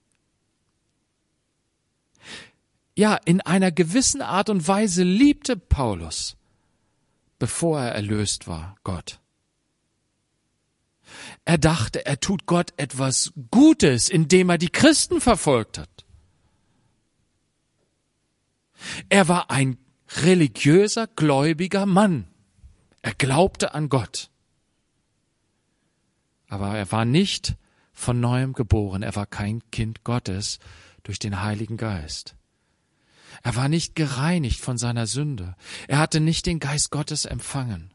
Ja, in einer gewissen Art und Weise liebte Paulus, bevor er erlöst war, Gott. Er dachte, er tut Gott etwas Gutes, indem er die Christen verfolgt hat. Er war ein religiöser, gläubiger Mann. Er glaubte an Gott. Aber er war nicht von neuem geboren. Er war kein Kind Gottes durch den Heiligen Geist. Er war nicht gereinigt von seiner Sünde. Er hatte nicht den Geist Gottes empfangen.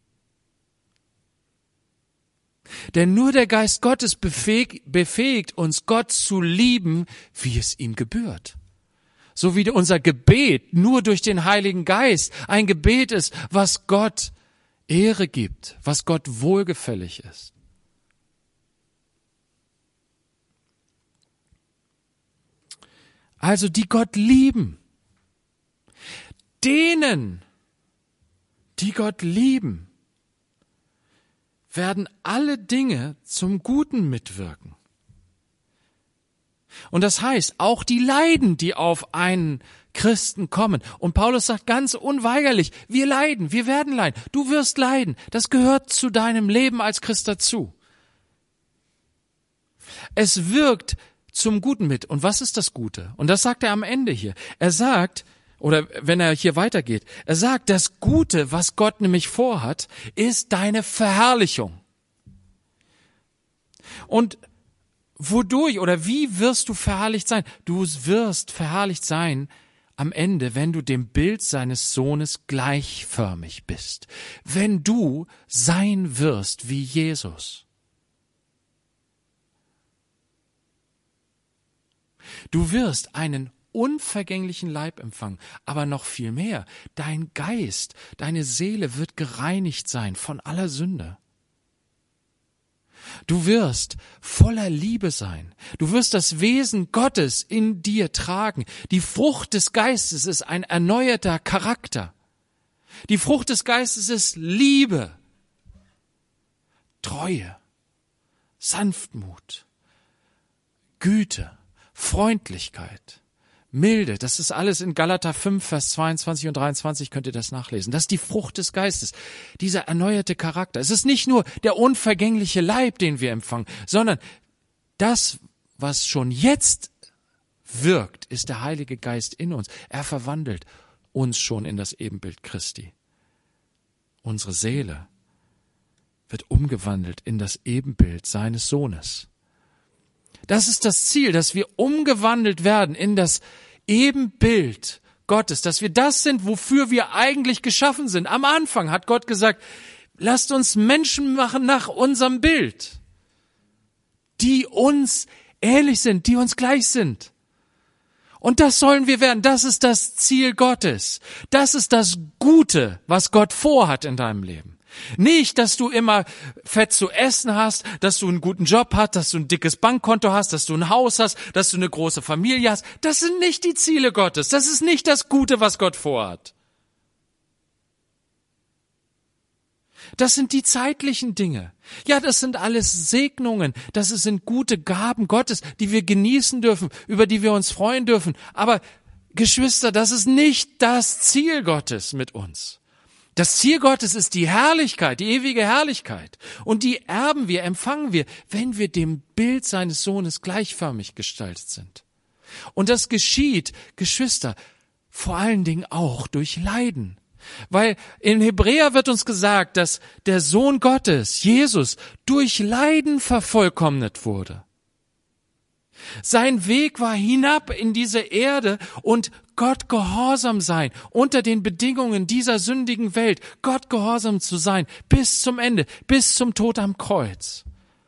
Denn nur der Geist Gottes befähigt, befähigt uns, Gott zu lieben, wie es ihm gebührt. So wie unser Gebet nur durch den Heiligen Geist ein Gebet ist, was Gott Ehre gibt, was Gott wohlgefällig ist. Also die Gott lieben, denen, die Gott lieben, werden alle Dinge zum Guten mitwirken. Und das heißt, auch die Leiden, die auf einen Christen kommen. Und Paulus sagt ganz unweigerlich, wir leiden, wir werden leiden. Du wirst leiden. Das gehört zu deinem Leben als Christ dazu. Es wirkt zum Guten mit. Und was ist das Gute? Und das sagt er am Ende hier. Er sagt, oder wenn er hier weitergeht, er sagt, das Gute, was Gott nämlich vorhat, ist deine Verherrlichung. Und wodurch oder wie wirst du verherrlicht sein? Du wirst verherrlicht sein am Ende, wenn du dem Bild seines Sohnes gleichförmig bist. Wenn du sein wirst wie Jesus. Du wirst einen unvergänglichen Leib empfangen, aber noch viel mehr. Dein Geist, deine Seele wird gereinigt sein von aller Sünde. Du wirst voller Liebe sein. Du wirst das Wesen Gottes in dir tragen. Die Frucht des Geistes ist ein erneuerter Charakter. Die Frucht des Geistes ist Liebe, Treue, Sanftmut, Güte, Freundlichkeit, Milde, das ist alles in Galater fünf, Vers zweiundzwanzig und dreiundzwanzig, könnt ihr das nachlesen. Das ist die Frucht des Geistes, dieser erneuerte Charakter. Es ist nicht nur der unvergängliche Leib, den wir empfangen, sondern das, was schon jetzt wirkt, ist der Heilige Geist in uns. Er verwandelt uns schon in das Ebenbild Christi. Unsere Seele wird umgewandelt in das Ebenbild seines Sohnes. Das ist das Ziel, dass wir umgewandelt werden in das Ebenbild Gottes, dass wir das sind, wofür wir eigentlich geschaffen sind. Am Anfang hat Gott gesagt, lasst uns Menschen machen nach unserem Bild, die uns ähnlich sind, die uns gleich sind. Und das sollen wir werden. Das ist das Ziel Gottes. Das ist das Gute, was Gott vorhat in deinem Leben. Nicht, dass du immer fett zu essen hast, dass du einen guten Job hast, dass du ein dickes Bankkonto hast, dass du ein Haus hast, dass du eine große Familie hast. Das sind nicht die Ziele Gottes. Das ist nicht das Gute, was Gott vorhat. Das sind die zeitlichen Dinge. Ja, das sind alles Segnungen. Das sind gute Gaben Gottes, die wir genießen dürfen, über die wir uns freuen dürfen. Aber Geschwister, das ist nicht das Ziel Gottes mit uns. Das Ziel Gottes ist die Herrlichkeit, die ewige Herrlichkeit. Und die erben wir, empfangen wir, wenn wir dem Bild seines Sohnes gleichförmig gestaltet sind. Und das geschieht, Geschwister, vor allen Dingen auch durch Leiden. Weil in Hebräer wird uns gesagt, dass der Sohn Gottes, Jesus, durch Leiden vervollkommnet wurde. Sein Weg war hinab in diese Erde und Gott gehorsam sein, unter den Bedingungen dieser sündigen Welt, Gott gehorsam zu sein, bis zum Ende, bis zum Tod am Kreuz.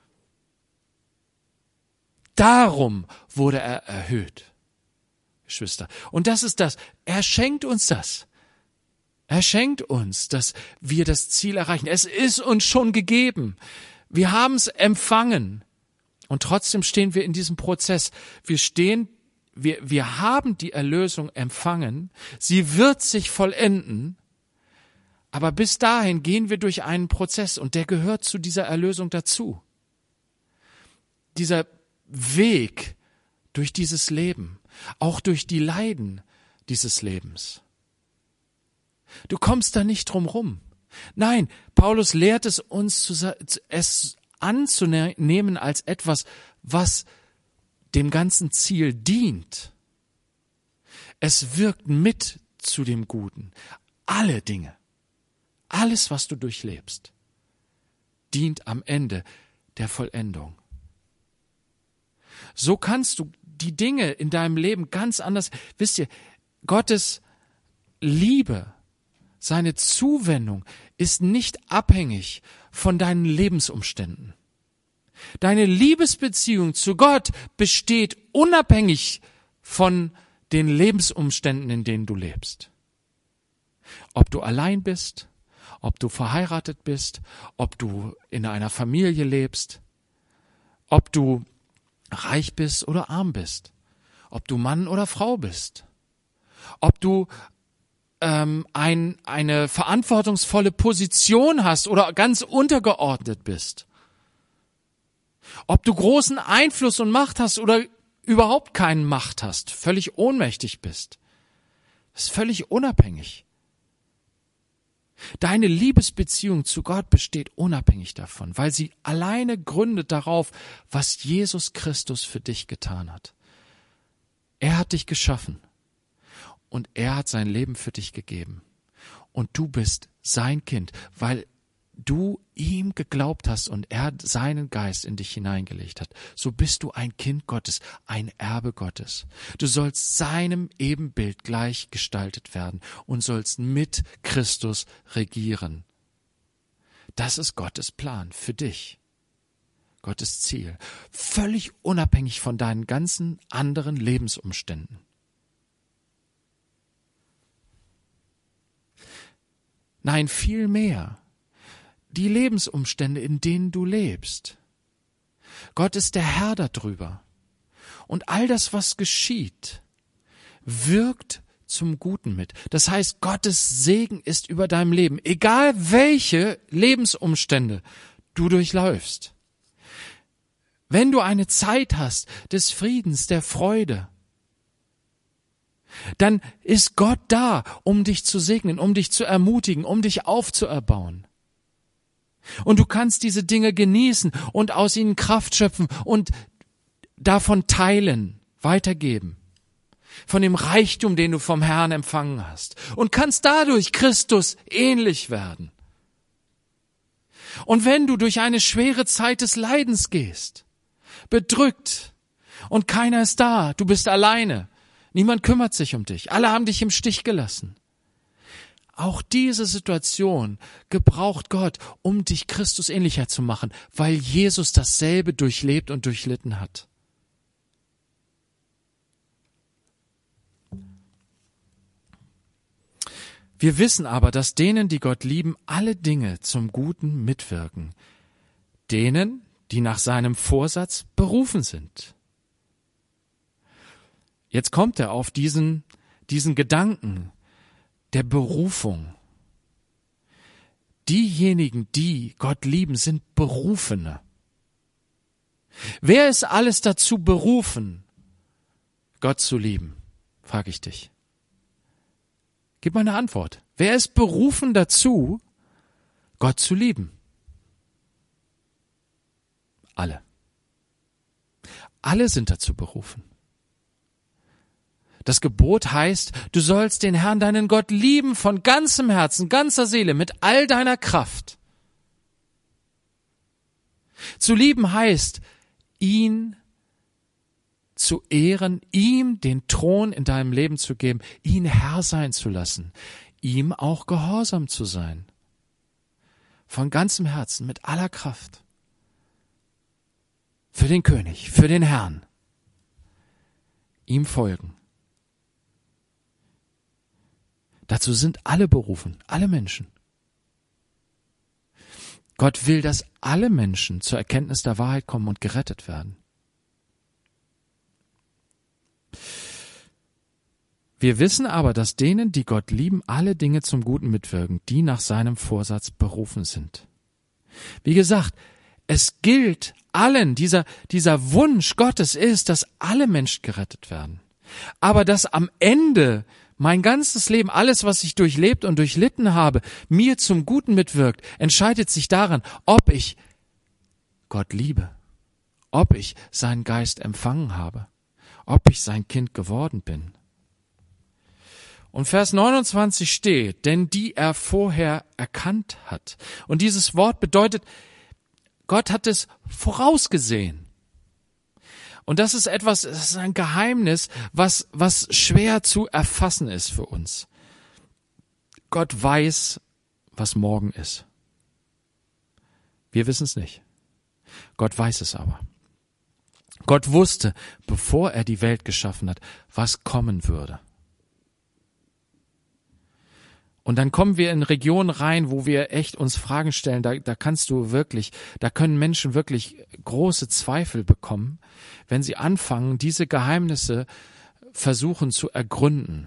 Darum wurde er erhöht, Geschwister. Und das ist das, er schenkt uns das. Er schenkt uns, dass wir das Ziel erreichen. Es ist uns schon gegeben. Wir haben es empfangen. Und trotzdem stehen wir in diesem Prozess. Wir stehen, wir, wir haben die Erlösung empfangen. Sie wird sich vollenden. Aber bis dahin gehen wir durch einen Prozess und der gehört zu dieser Erlösung dazu. Dieser Weg durch dieses Leben, auch durch die Leiden dieses Lebens. Du kommst da nicht drum rum. Nein, Paulus lehrt es uns, es anzunehmen als etwas, was dem ganzen Ziel dient. Es wirkt mit zu dem Guten. Alle Dinge, alles, was du durchlebst, dient am Ende der Vollendung. So kannst du die Dinge in deinem Leben ganz anders, wisst ihr, Gottes Liebe, seine Zuwendung ist nicht abhängig von deinen Lebensumständen. Deine Liebesbeziehung zu Gott besteht unabhängig von den Lebensumständen, in denen du lebst. Ob du allein bist, ob du verheiratet bist, ob du in einer Familie lebst, ob du reich bist oder arm bist, ob du Mann oder Frau bist, ob du ähm, ein, eine verantwortungsvolle Position hast oder ganz untergeordnet bist, ob du großen Einfluss und Macht hast oder überhaupt keine Macht hast, völlig ohnmächtig bist. Das ist völlig unabhängig. Deine Liebesbeziehung zu Gott besteht unabhängig davon, weil sie alleine gründet darauf, was Jesus Christus für dich getan hat. Er hat dich geschaffen und er hat sein Leben für dich gegeben. Und du bist sein Kind, weil du ihm geglaubt hast und er seinen Geist in dich hineingelegt hat. So bist du ein Kind Gottes, ein Erbe Gottes. Du sollst seinem Ebenbild gleich gestaltet werden und sollst mit Christus regieren. Das ist Gottes Plan für dich. Gottes Ziel. Völlig unabhängig von deinen ganzen anderen Lebensumständen. Nein, viel mehr. Die Lebensumstände, in denen du lebst. Gott ist der Herr darüber. Und all das, was geschieht, wirkt zum Guten mit. Das heißt, Gottes Segen ist über deinem Leben, egal welche Lebensumstände du durchläufst. Wenn du eine Zeit hast des Friedens, der Freude, dann ist Gott da, um dich zu segnen, um dich zu ermutigen, um dich aufzuerbauen. Und du kannst diese Dinge genießen und aus ihnen Kraft schöpfen und davon teilen, weitergeben. Von dem Reichtum, den du vom Herrn empfangen hast. Und kannst dadurch Christus ähnlich werden. Und wenn du durch eine schwere Zeit des Leidens gehst, bedrückt und keiner ist da, du bist alleine, niemand kümmert sich um dich, alle haben dich im Stich gelassen. Auch diese Situation gebraucht Gott, um dich Christus ähnlicher zu machen, weil Jesus dasselbe durchlebt und durchlitten hat. Wir wissen aber, dass denen, die Gott lieben, alle Dinge zum Guten mitwirken. Denen, die nach seinem Vorsatz berufen sind. Jetzt kommt er auf diesen, diesen Gedanken der Berufung. Diejenigen, die Gott lieben, sind Berufene. Wer ist alles dazu berufen, Gott zu lieben? Frage ich dich. Gib mal eine Antwort. Wer ist berufen dazu, Gott zu lieben? Alle. Alle sind dazu berufen. Das Gebot heißt, du sollst den Herrn, deinen Gott, lieben von ganzem Herzen, ganzer Seele, mit all deiner Kraft. Zu lieben heißt, ihn zu ehren, ihm den Thron in deinem Leben zu geben, ihn Herr sein zu lassen, ihm auch gehorsam zu sein. Von ganzem Herzen, mit aller Kraft. Für den König, für den Herrn. Ihm folgen. Dazu sind alle berufen, alle Menschen. Gott will, dass alle Menschen zur Erkenntnis der Wahrheit kommen und gerettet werden. Wir wissen aber, dass denen, die Gott lieben, alle Dinge zum Guten mitwirken, die nach seinem Vorsatz berufen sind. Wie gesagt, es gilt allen, dieser, dieser Wunsch Gottes ist, dass alle Menschen gerettet werden. Aber dass am Ende mein ganzes Leben, alles, was ich durchlebt und durchlitten habe, mir zum Guten mitwirkt, entscheidet sich daran, ob ich Gott liebe, ob ich seinen Geist empfangen habe, ob ich sein Kind geworden bin. Und Vers neunundzwanzig steht, denn die er vorher erkannt hat. Und dieses Wort bedeutet, Gott hat es vorausgesehen. Und das ist etwas, das ist ein Geheimnis, was, was schwer zu erfassen ist für uns. Gott weiß, was morgen ist. Wir wissen es nicht. Gott weiß es aber. Gott wusste, bevor er die Welt geschaffen hat, was kommen würde. Und dann kommen wir in Regionen rein, wo wir echt uns Fragen stellen, da, da kannst du wirklich, da können Menschen wirklich große Zweifel bekommen, wenn sie anfangen, diese Geheimnisse versuchen zu ergründen.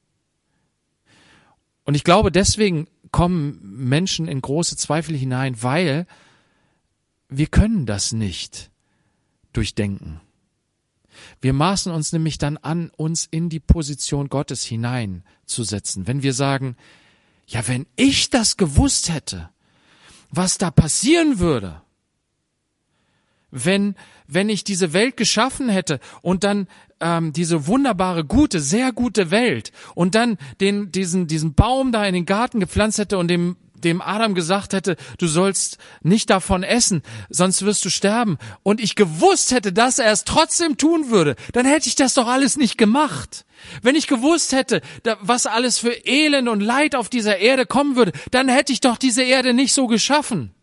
Und ich glaube, deswegen kommen Menschen in große Zweifel hinein, weil wir können das nicht durchdenken. Wir maßen uns nämlich dann an, uns in die Position Gottes hineinzusetzen. Wenn wir sagen, ja, wenn ich das gewusst hätte, was da passieren würde, wenn, wenn ich diese Welt geschaffen hätte und dann ähm, diese wunderbare, gute, sehr gute Welt und dann den, diesen, diesen Baum da in den Garten gepflanzt hätte und dem dem Adam gesagt hätte, du sollst nicht davon essen, sonst wirst du sterben, und ich gewusst hätte, dass er es trotzdem tun würde, dann hätte ich das doch alles nicht gemacht. Wenn ich gewusst hätte, was alles für Elend und Leid auf dieser Erde kommen würde, dann hätte ich doch diese Erde nicht so geschaffen.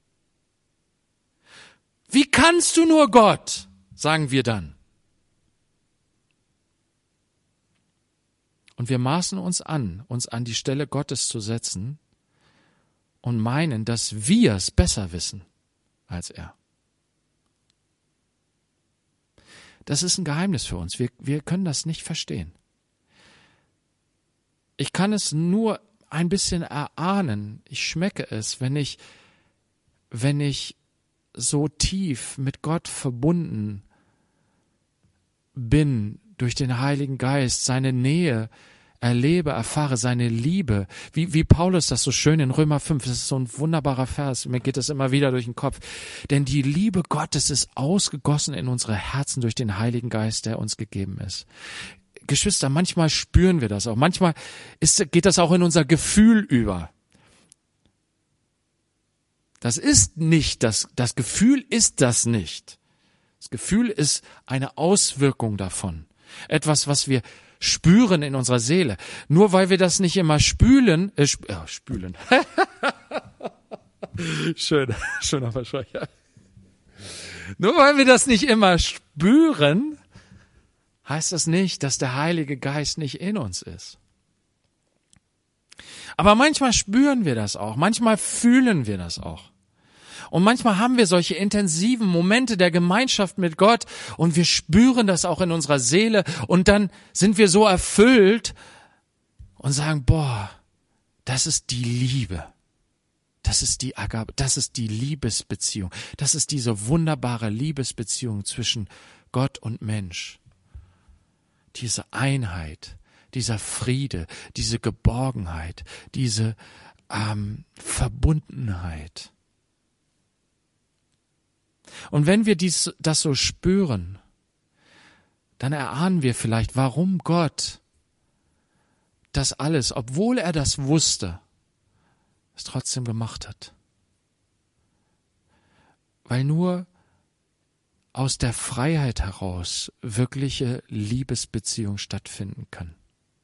Wie kannst du nur, Gott, sagen wir dann. Und wir maßen uns an, uns an die Stelle Gottes zu setzen, und meinen, dass wir es besser wissen als er. Das ist ein Geheimnis für uns. Wir, wir können das nicht verstehen. Ich kann es nur ein bisschen erahnen. Ich schmecke es, wenn ich, wenn ich so tief mit Gott verbunden bin durch den Heiligen Geist, seine Nähe erlebe, erfahre, seine Liebe, wie, wie Paulus das so schön in Römer fünf, das ist so ein wunderbarer Vers, mir geht das immer wieder durch den Kopf, denn die Liebe Gottes ist ausgegossen in unsere Herzen durch den Heiligen Geist, der uns gegeben ist. Geschwister, manchmal spüren wir das auch, manchmal ist, geht das auch in unser Gefühl über. Das ist nicht, das, das Gefühl ist das nicht. Das Gefühl ist eine Auswirkung davon. Etwas, was wir spüren in unserer Seele. Nur weil wir das nicht immer spülen, äh, sp- äh, spülen. Schön, schöner Versprecher. Nur weil wir das nicht immer spüren, heißt das nicht, dass der Heilige Geist nicht in uns ist. Aber manchmal spüren wir das auch, manchmal fühlen wir das auch. Und manchmal haben wir solche intensiven Momente der Gemeinschaft mit Gott und wir spüren das auch in unserer Seele und dann sind wir so erfüllt und sagen, boah, das ist die Liebe. Das ist die Agape, das ist die Liebesbeziehung. Das ist diese wunderbare Liebesbeziehung zwischen Gott und Mensch. Diese Einheit, dieser Friede, diese Geborgenheit, diese ähm, Verbundenheit. Und wenn wir dies, das so spüren, dann erahnen wir vielleicht, warum Gott das alles, obwohl er das wusste, es trotzdem gemacht hat. Weil nur aus der Freiheit heraus wirkliche Liebesbeziehung stattfinden kann.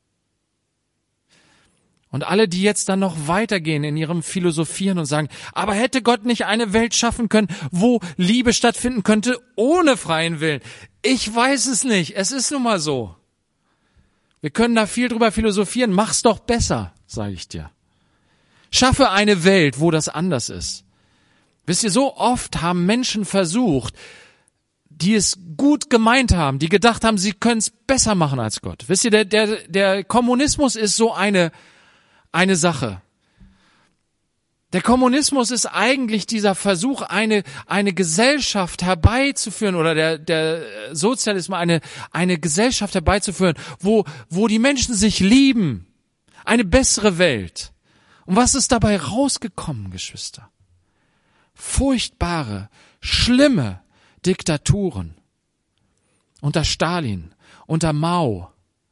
Und alle, die jetzt dann noch weitergehen in ihrem Philosophieren und sagen, aber hätte Gott nicht eine Welt schaffen können, wo Liebe stattfinden könnte, ohne freien Willen? Ich weiß es nicht. Es ist nun mal so. Wir können da viel drüber philosophieren. Mach's doch besser, sage ich dir. Schaffe eine Welt, wo das anders ist. Wisst ihr, so oft haben Menschen versucht, die es gut gemeint haben, die gedacht haben, sie können es besser machen als Gott. Wisst ihr, der, der, der Kommunismus ist so eine Eine Sache. Der Kommunismus ist eigentlich dieser Versuch, eine eine Gesellschaft herbeizuführen, oder der der Sozialismus eine eine Gesellschaft herbeizuführen, wo wo die Menschen sich lieben, eine bessere Welt. Und was ist dabei rausgekommen, Geschwister? Furchtbare, schlimme Diktaturen unter Stalin, unter Mao.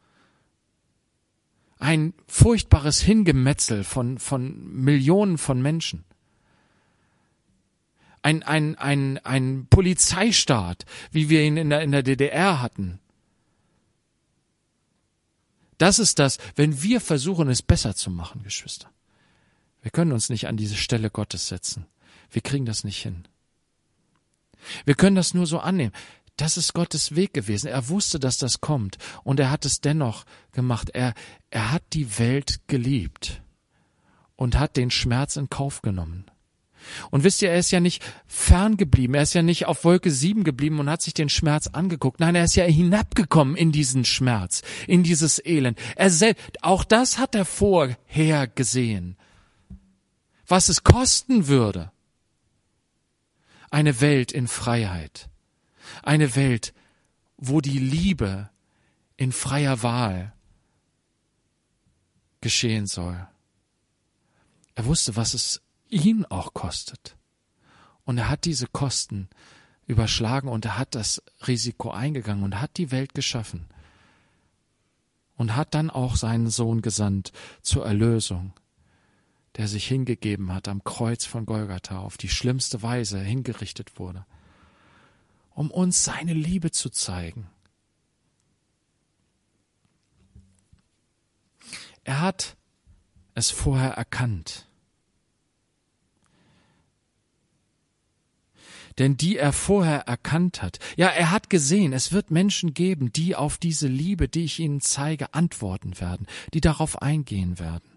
Ein furchtbares Hingemetzel von, von Millionen von Menschen. Ein, ein, ein, ein Polizeistaat, wie wir ihn in der, in der D D R hatten. Das ist das, wenn wir versuchen, es besser zu machen, Geschwister. Wir können uns nicht an diese Stelle Gottes setzen. Wir kriegen das nicht hin. Wir können das nur so annehmen. Das ist Gottes Weg gewesen. Er wusste, dass das kommt. Und er hat es dennoch gemacht. Er, er hat die Welt geliebt und hat den Schmerz in Kauf genommen. Und wisst ihr, er ist ja nicht fern geblieben. Er ist ja nicht auf Wolke sieben geblieben und hat sich den Schmerz angeguckt. Nein, er ist ja hinabgekommen in diesen Schmerz, in dieses Elend. Er selbst, auch das hat er vorher gesehen. Was es kosten würde. Eine Welt in Freiheit. Eine Welt, wo die Liebe in freier Wahl geschehen soll. Er wusste, was es ihn auch kostet. Und er hat diese Kosten überschlagen und er hat das Risiko eingegangen und hat die Welt geschaffen. Und hat dann auch seinen Sohn gesandt zur Erlösung, der sich hingegeben hat am Kreuz von Golgatha, auf die schlimmste Weise hingerichtet wurde, um uns seine Liebe zu zeigen. Er hat es vorher erkannt. Denn die er vorher erkannt hat, ja, er hat gesehen, es wird Menschen geben, die auf diese Liebe, die ich ihnen zeige, antworten werden, die darauf eingehen werden.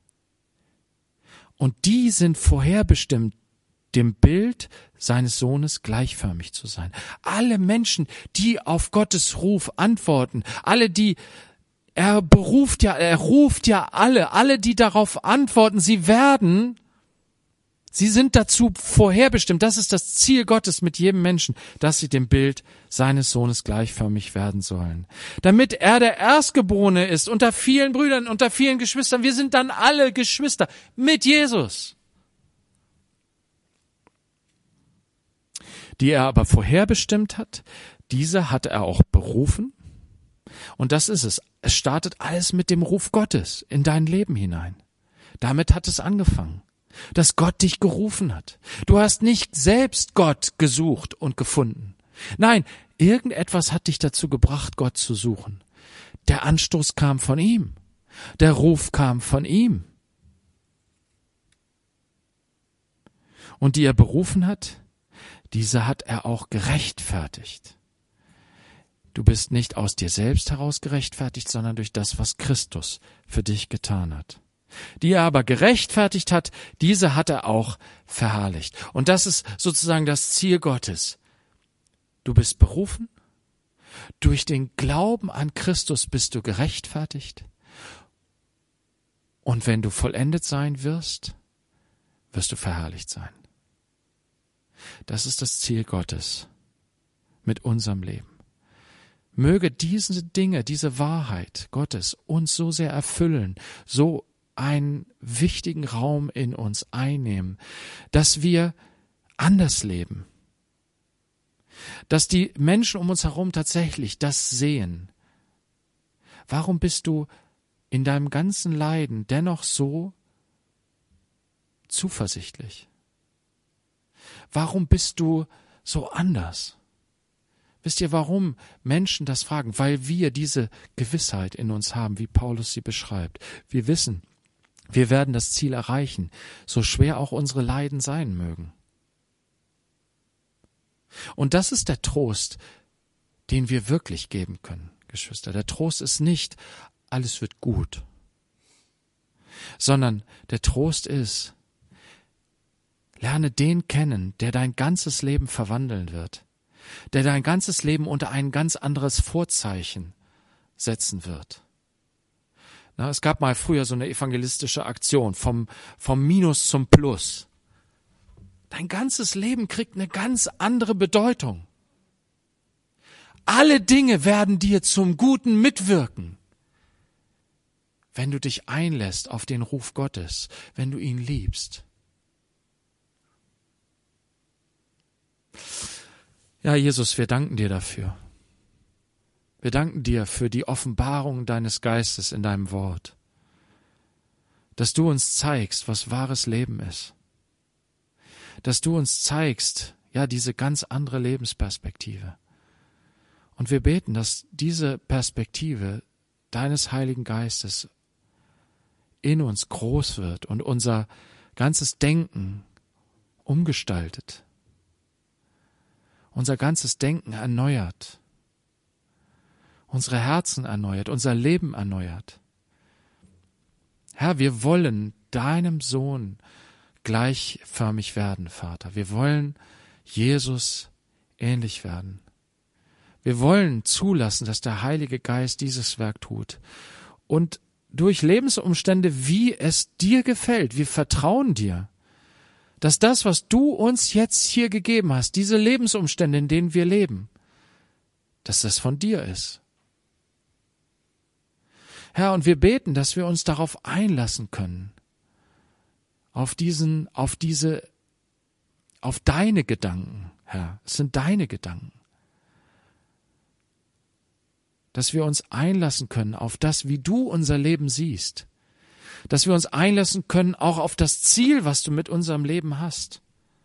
Und die sind vorherbestimmt, dem Bild seines Sohnes gleichförmig zu sein. Alle Menschen, die auf Gottes Ruf antworten, alle, die, er beruft ja, er ruft ja alle, alle, die darauf antworten, sie werden Sie sind dazu vorherbestimmt. Das ist das Ziel Gottes mit jedem Menschen, dass sie dem Bild seines Sohnes gleichförmig werden sollen. Damit er der Erstgeborene ist unter vielen Brüdern, unter vielen Geschwistern. Wir sind dann alle Geschwister mit Jesus. Die er aber vorherbestimmt hat, diese hat er auch berufen. Und das ist es. Es startet alles mit dem Ruf Gottes in dein Leben hinein. Damit hat es angefangen, dass Gott dich gerufen hat. Du hast nicht selbst Gott gesucht und gefunden. Nein, irgendetwas hat dich dazu gebracht, Gott zu suchen. Der Anstoß kam von ihm. Der Ruf kam von ihm. Und die er berufen hat, diese hat er auch gerechtfertigt. Du bist nicht aus dir selbst heraus gerechtfertigt, sondern durch das, was Christus für dich getan hat. Die er aber gerechtfertigt hat, diese hat er auch verherrlicht. Und das ist sozusagen das Ziel Gottes. Du bist berufen, durch den Glauben an Christus bist du gerechtfertigt. Und wenn du vollendet sein wirst, wirst du verherrlicht sein. Das ist das Ziel Gottes mit unserem Leben. Möge diese Dinge, diese Wahrheit Gottes uns so sehr erfüllen, so einen wichtigen Raum in uns einnehmen, dass wir anders leben, dass die Menschen um uns herum tatsächlich das sehen. Warum bist du in deinem ganzen Leiden dennoch so zuversichtlich? Warum bist du so anders? Wisst ihr, warum Menschen das fragen? Weil wir diese Gewissheit in uns haben, wie Paulus sie beschreibt. Wir wissen, wir werden das Ziel erreichen, so schwer auch unsere Leiden sein mögen. Und das ist der Trost, den wir wirklich geben können, Geschwister. Der Trost ist nicht, alles wird gut, sondern der Trost ist, lerne den kennen, der dein ganzes Leben verwandeln wird, der dein ganzes Leben unter ein ganz anderes Vorzeichen setzen wird. Na, es gab mal früher so eine evangelistische Aktion, vom, vom Minus zum Plus. Dein ganzes Leben kriegt eine ganz andere Bedeutung. Alle Dinge werden dir zum Guten mitwirken, wenn du dich einlässt auf den Ruf Gottes, wenn du ihn liebst. Ja, Jesus, wir danken dir dafür. Wir danken dir für die Offenbarung deines Geistes in deinem Wort, dass du uns zeigst, was wahres Leben ist, dass du uns zeigst, ja, diese ganz andere Lebensperspektive. Und wir beten, dass diese Perspektive deines Heiligen Geistes in uns groß wird und unser ganzes Denken umgestaltet, unser ganzes Denken erneuert, unsere Herzen erneuert, unser Leben erneuert. Herr, wir wollen deinem Sohn gleichförmig werden, Vater. Wir wollen Jesus ähnlich werden. Wir wollen zulassen, dass der Heilige Geist dieses Werk tut. Und durch Lebensumstände, wie es dir gefällt, wir vertrauen dir, dass das, was du uns jetzt hier gegeben hast, diese Lebensumstände, in denen wir leben, dass das von dir ist. Herr, und wir beten, dass wir uns darauf einlassen können, auf diesen, auf diese, auf deine Gedanken, Herr. Es sind deine Gedanken. Dass wir uns einlassen können auf das, wie du unser Leben siehst. Dass wir uns einlassen können auch auf das Ziel, was du mit unserem Leben hast.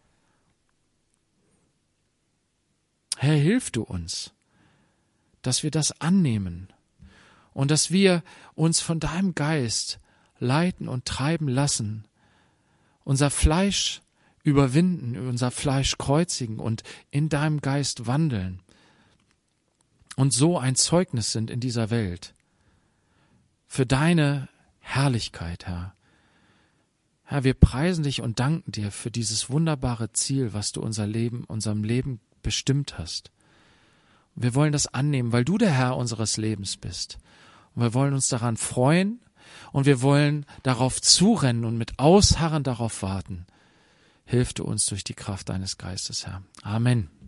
Herr, hilf du uns, dass wir das annehmen und dass wir uns von deinem Geist leiten und treiben lassen, unser Fleisch überwinden, unser Fleisch kreuzigen und in deinem Geist wandeln und so ein Zeugnis sind in dieser Welt für deine Herrlichkeit, Herr. Herr, wir preisen dich und danken dir für dieses wunderbare Ziel, was du unser Leben, unserem Leben bestimmt hast. Wir wollen das annehmen, weil du der Herr unseres Lebens bist. Und wir wollen uns daran freuen und wir wollen darauf zurennen und mit Ausharren darauf warten, Hilf du uns durch die Kraft deines Geistes, Herr. Amen.